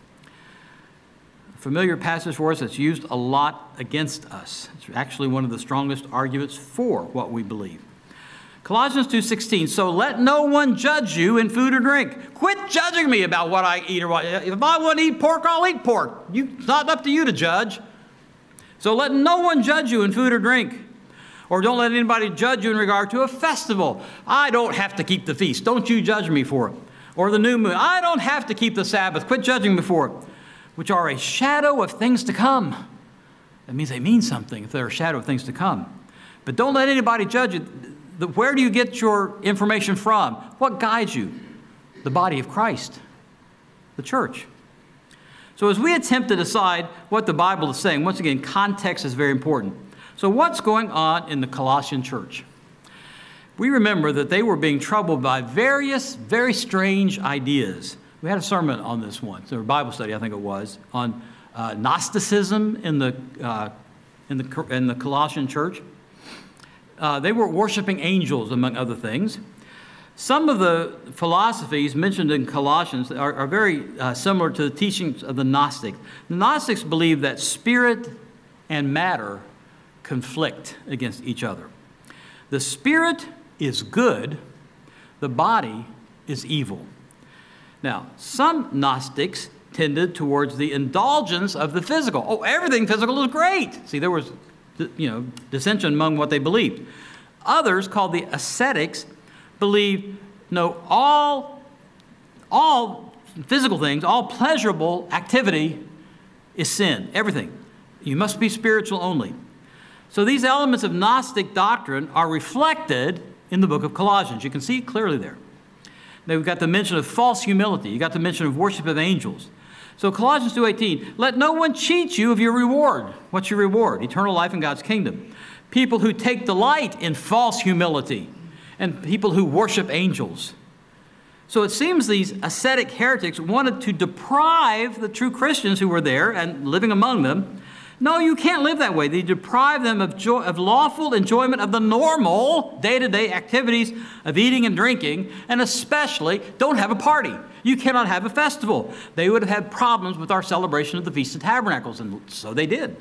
A familiar passage for us that's used a lot against us. It's actually one of the strongest arguments for what we believe. Colossians 2:16, so let no one judge you in food or drink. Quit judging me about what I eat or what. If I want to eat pork, I'll eat pork. It's not up to you to judge. So let no one judge you in food or drink. Or don't let anybody judge you in regard to a festival. I don't have to keep the feast. Don't you judge me for it. Or the new moon. I don't have to keep the Sabbath. Quit judging me for it. Which are a shadow of things to come. That means they mean something if they're a shadow of things to come. But don't let anybody judge you. Where do you get your information from? What guides you? The body of Christ, the church. So as we attempt to decide what the Bible is saying, once again, context is very important. So what's going on in the Colossian church? We remember that they were being troubled by various, very strange ideas. We had a sermon on this once, or a Bible study, I think it was, on Gnosticism in the Colossian church. They were worshiping angels, among other things. Some of the philosophies mentioned in Colossians are very similar to the teachings of the Gnostics. The Gnostics believe that spirit and matter conflict against each other. The spirit is good, the body is evil. Now, some Gnostics tended towards the indulgence of the physical. Oh, everything physical is great. See, there was, dissension among what they believed. Others, called the ascetics, believed, no, all physical things, all pleasurable activity is sin. Everything. You must be spiritual only. So these elements of Gnostic doctrine are reflected in the book of Colossians. You can see it clearly there. Now we've got the mention of false humility. You got the mention of worship of angels. So Colossians 2:18, let no one cheat you of your reward. What's your reward? Eternal life in God's kingdom. People who take delight in false humility and people who worship angels. So it seems these ascetic heretics wanted to deprive the true Christians who were there and living among them. No, you can't live that way. They deprive them of lawful enjoyment of the normal day-to-day activities of eating and drinking, and especially don't have a party. You cannot have a festival. They would have had problems with our celebration of the Feast of Tabernacles, and so they did.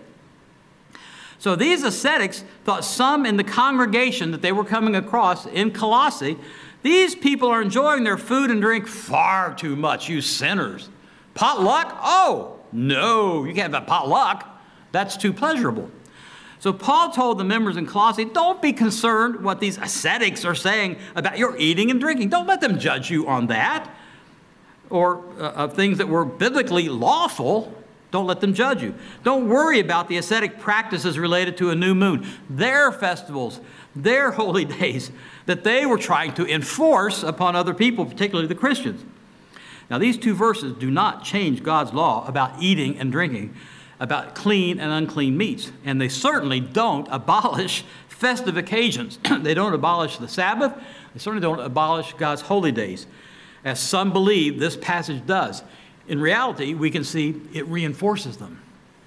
So these ascetics thought some in the congregation that they were coming across in Colossae, these people are enjoying their food and drink far too much, you sinners. Potluck? Oh, no, you can't have a potluck. That's too pleasurable. So Paul told the members in Colossae, don't be concerned what these ascetics are saying about your eating and drinking. Don't let them judge you on that. Or of things that were biblically lawful. Don't let them judge you. Don't worry about the ascetic practices related to a new moon, their festivals, their holy days that they were trying to enforce upon other people, particularly the Christians. Now, these two verses do not change God's law about eating and drinking, about clean and unclean meats. And they certainly don't abolish festive occasions. They don't abolish the Sabbath. They certainly don't abolish God's holy days, as some believe this passage does. In reality, we can see it reinforces them.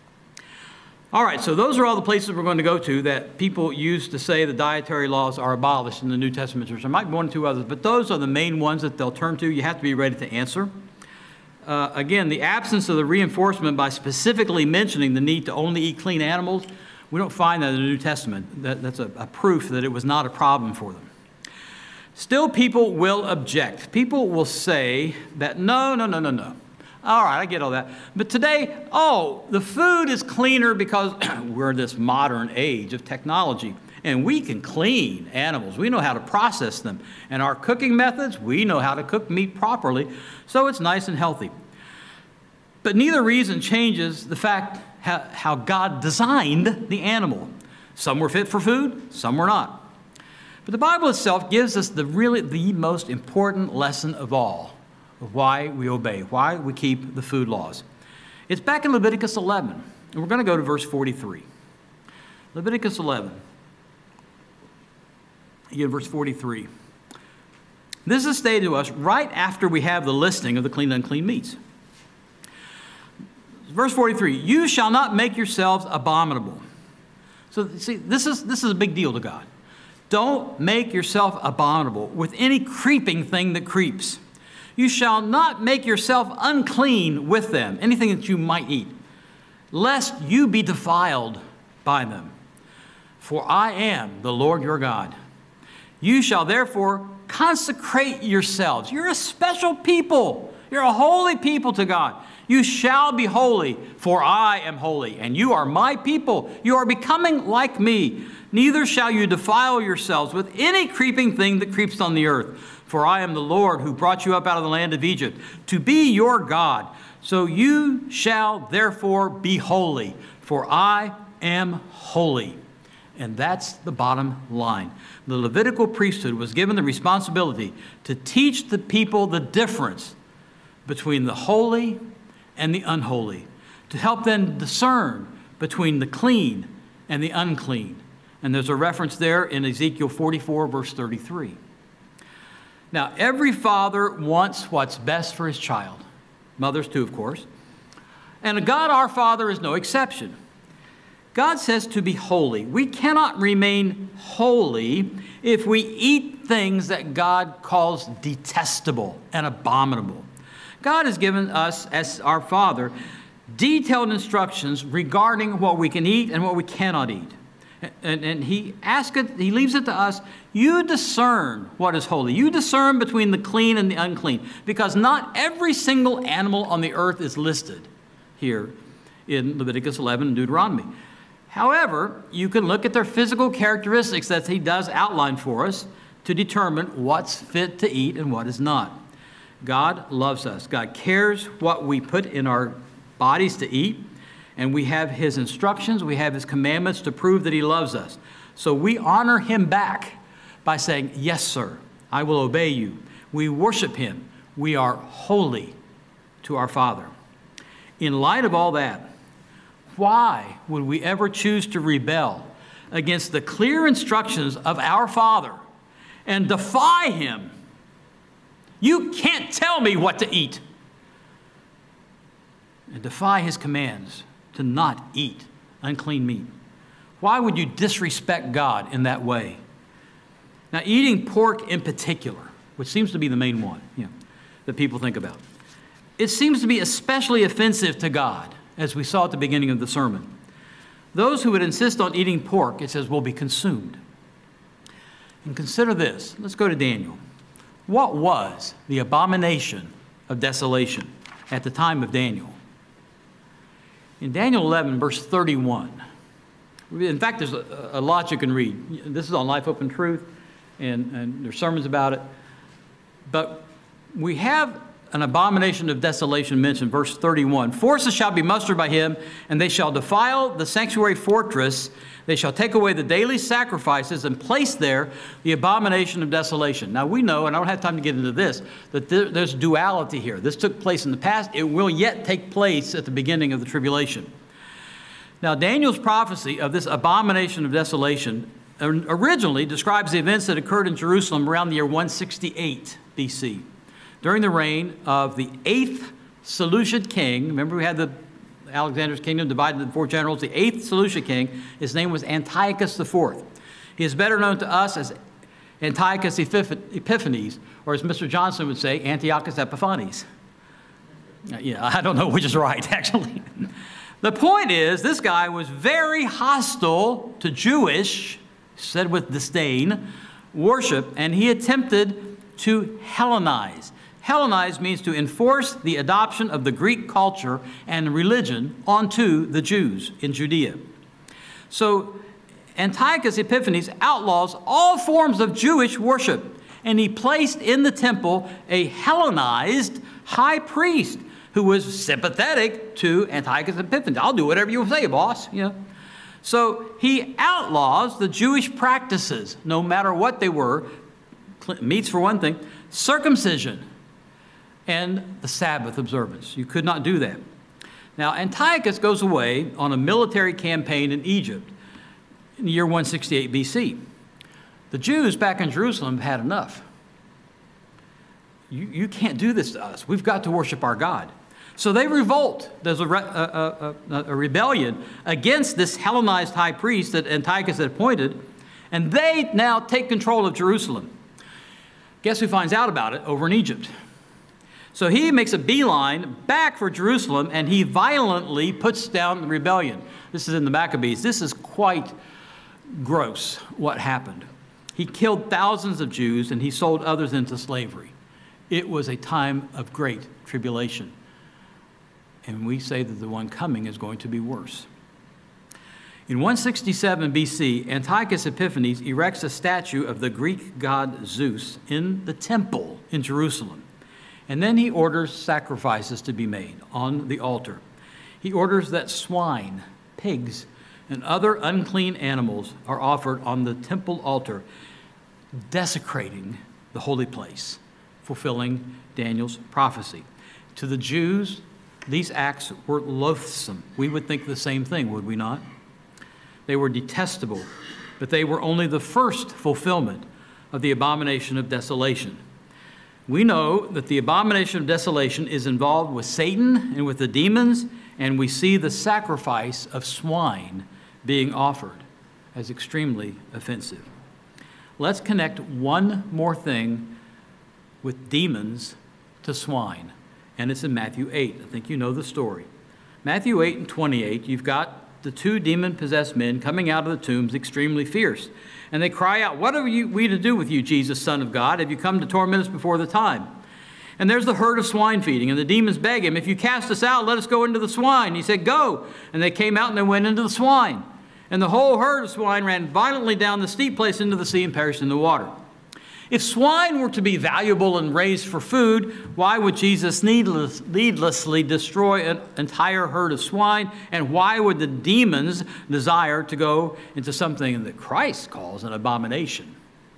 All right, so those are all the places we're going to go to that people use to say the dietary laws are abolished in the New Testament church. There might be one or two others, but those are the main ones that they'll turn to. You have to be ready to answer. Again, the absence of the reinforcement by specifically mentioning the need to only eat clean animals, we don't find that in the New Testament. That's a proof that it was not a problem for them. Still, people will object. People will say that, no. All right, I get all that. But today, the food is cleaner because we're in this modern age of technology. And we can clean animals. We know how to process them. And our cooking methods, we know how to cook meat properly, so it's nice and healthy. But neither reason changes the fact how God designed the animal. Some were fit for food, some were not. But the Bible itself gives us the most important lesson of all, of why we obey, why we keep the food laws. It's back in Leviticus 11, and we're going to go to verse 43. Leviticus 11. Again, verse 43. This is stated to us right after we have the listing of the clean and unclean meats. Verse 43, you shall not make yourselves abominable. So see, this is a big deal to God. Don't make yourself abominable with any creeping thing that creeps. You shall not make yourself unclean with them, anything that you might eat, lest you be defiled by them. For I am the Lord your God. You shall therefore consecrate yourselves. You're a special people. You're a holy people to God. You shall be holy, for I am holy, and you are my people. You are becoming like me. Neither shall you defile yourselves with any creeping thing that creeps on the earth. For I am the Lord who brought you up out of the land of Egypt, to be your God. So you shall therefore be holy, for I am holy. And that's the bottom line. The Levitical priesthood was given the responsibility to teach the people the difference between the holy and the unholy, to help them discern between the clean and the unclean. And there's a reference there in Ezekiel 44, verse 33. Now, every father wants what's best for his child. Mothers too, of course. And God our Father is no exception. God says to be holy. We cannot remain holy if we eat things that God calls detestable and abominable. God has given us, as our Father, detailed instructions regarding what we can eat and what we cannot eat. And he leaves it to us, you discern what is holy. You discern between the clean and the unclean, because not every single animal on the earth is listed here in Leviticus 11 and Deuteronomy. However, you can look at their physical characteristics that he does outline for us to determine what's fit to eat and what is not. God loves us. God cares what we put in our bodies to eat, and we have his instructions, we have his commandments to prove that he loves us. So we honor him back by saying, yes, sir, I will obey you. We worship him. We are holy to our Father. In light of all that, why would we ever choose to rebel against the clear instructions of our Father and defy him? You can't tell me what to eat. And defy his commands to not eat unclean meat. Why would you disrespect God in that way? Now, eating pork in particular, which seems to be the main one that people think about, it seems to be especially offensive to God, as we saw at the beginning of the sermon. Those who would insist on eating pork, it says, will be consumed. And consider this. Let's go to Daniel. What was the abomination of desolation at the time of Daniel? In Daniel 11, verse 31, in fact, there's a lot you can read. This is on Life, Hope, and Truth, and there's sermons about it. But we have an abomination of desolation mentioned, verse 31. Forces shall be mustered by him, and they shall defile the sanctuary fortress. They shall take away the daily sacrifices and place there the abomination of desolation. Now we know, and I don't have time to get into this, that there's duality here. This took place in the past. It will yet take place at the beginning of the tribulation. Now Daniel's prophecy of this abomination of desolation originally describes the events that occurred in Jerusalem around the year 168 BC. During the reign of the 8th Seleucid king. Remember, we had Alexander's kingdom divided into 4 generals. The 8th Seleucid king, his name was Antiochus IV. He is better known to us as Antiochus Epiphanes, or as Mr. Johnson would say, Antiochus Epiphanes. Yeah, I don't know which is right, actually. The point is, this guy was very hostile to Jewish, said with disdain, worship, and he attempted to Hellenize. Hellenize means to enforce the adoption of the Greek culture and religion onto the Jews in Judea. So Antiochus Epiphanes outlaws all forms of Jewish worship, and he placed in the temple a Hellenized high priest who was sympathetic to Antiochus Epiphanes. I'll do whatever you say, boss. So he outlaws the Jewish practices, no matter what they were. Meats for one thing, circumcision, and the Sabbath observance. You could not do that. Now, Antiochus goes away on a military campaign in Egypt in the year 168 BC. The Jews back in Jerusalem had enough. You can't do this to us. We've got to worship our God. So they revolt. There's a rebellion against this Hellenized high priest that Antiochus had appointed, and they now take control of Jerusalem. Guess who finds out about it? Over in Egypt. So he makes a beeline back for Jerusalem, and he violently puts down the rebellion. This is in the Maccabees. This is quite gross, what happened. He killed thousands of Jews, and he sold others into slavery. It was a time of great tribulation. And we say that the one coming is going to be worse. In 167 BC, Antiochus Epiphanes erects a statue of the Greek god Zeus in the temple in Jerusalem. And then he orders sacrifices to be made on the altar. He orders that swine, pigs, and other unclean animals are offered on the temple altar, desecrating the holy place, fulfilling Daniel's prophecy. To the Jews, these acts were loathsome. We would think the same thing, would we not? They were detestable, but they were only the first fulfillment of the abomination of desolation. We know that the abomination of desolation is involved with Satan and with the demons, and we see the sacrifice of swine being offered as extremely offensive. Let's connect one more thing with demons to swine, and it's in Matthew 8. I think you know the story. Matthew 8 and 28, you've got the two demon-possessed men coming out of the tombs extremely fierce. And they cry out, "What are we to do with you, Jesus, Son of God? Have you come to torment us before the time?" And there's the herd of swine feeding, and the demons beg him, "If you cast us out, let us go into the swine." He said, "Go." And they came out and they went into the swine. And the whole herd of swine ran violently down the steep place into the sea and perished in the water. If swine were to be valuable and raised for food, why would Jesus needlessly destroy an entire herd of swine? And why would the demons desire to go into something that Christ calls an abomination?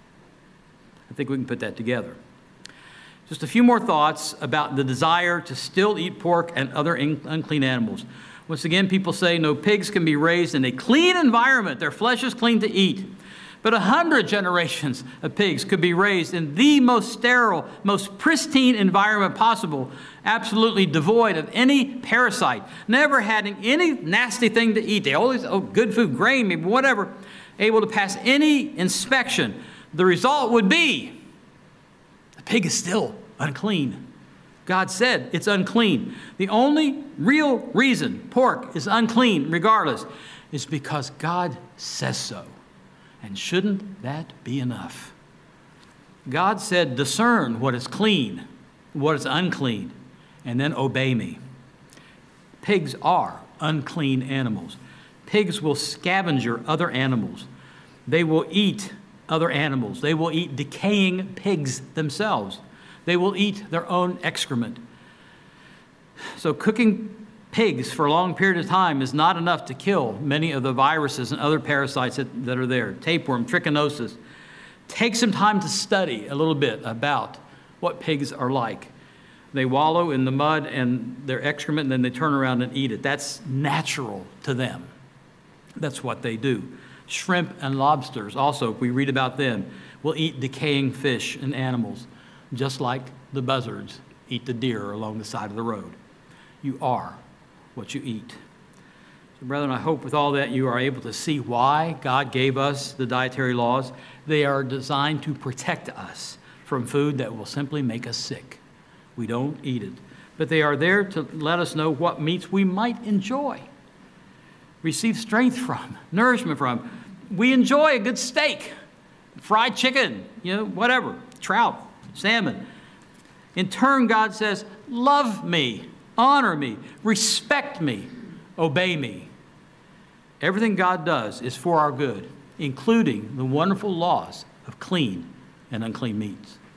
I think we can put that together. Just a few more thoughts about the desire to still eat pork and other unclean animals. Once again, people say no pigs can be raised in a clean environment. Their flesh is clean to eat. But 100 generations of pigs could be raised in the most sterile, most pristine environment possible, absolutely devoid of any parasite, never having any nasty thing to eat. They always, good food, grain, maybe whatever, able to pass any inspection. The result would be the pig is still unclean. God said it's unclean. The only real reason pork is unclean, regardless, is because God says so. And shouldn't that be enough? God said, discern what is clean, what is unclean, and then obey me. Pigs are unclean animals. Pigs will scavenger other animals. They will eat other animals. They will eat decaying pigs themselves. They will eat their own excrement. So cooking pigs for a long period of time is not enough to kill many of the viruses and other parasites that are there. Tapeworm, trichinosis. Take some time to study a little bit about what pigs are like. They wallow in the mud and their excrement, and then they turn around and eat it. That's natural to them. That's what they do. Shrimp and lobsters also, if we read about them, will eat decaying fish and animals, just like the buzzards eat the deer along the side of the road. You are what you eat. So, brethren, I hope with all that you are able to see why God gave us the dietary laws. They are designed to protect us from food that will simply make us sick. We don't eat it. But they are there to let us know what meats we might enjoy, receive strength from, nourishment from. We enjoy a good steak, fried chicken, whatever, trout, salmon. In turn, God says, love me, honor me, respect me, obey me. Everything God does is for our good, including the wonderful laws of clean and unclean meats.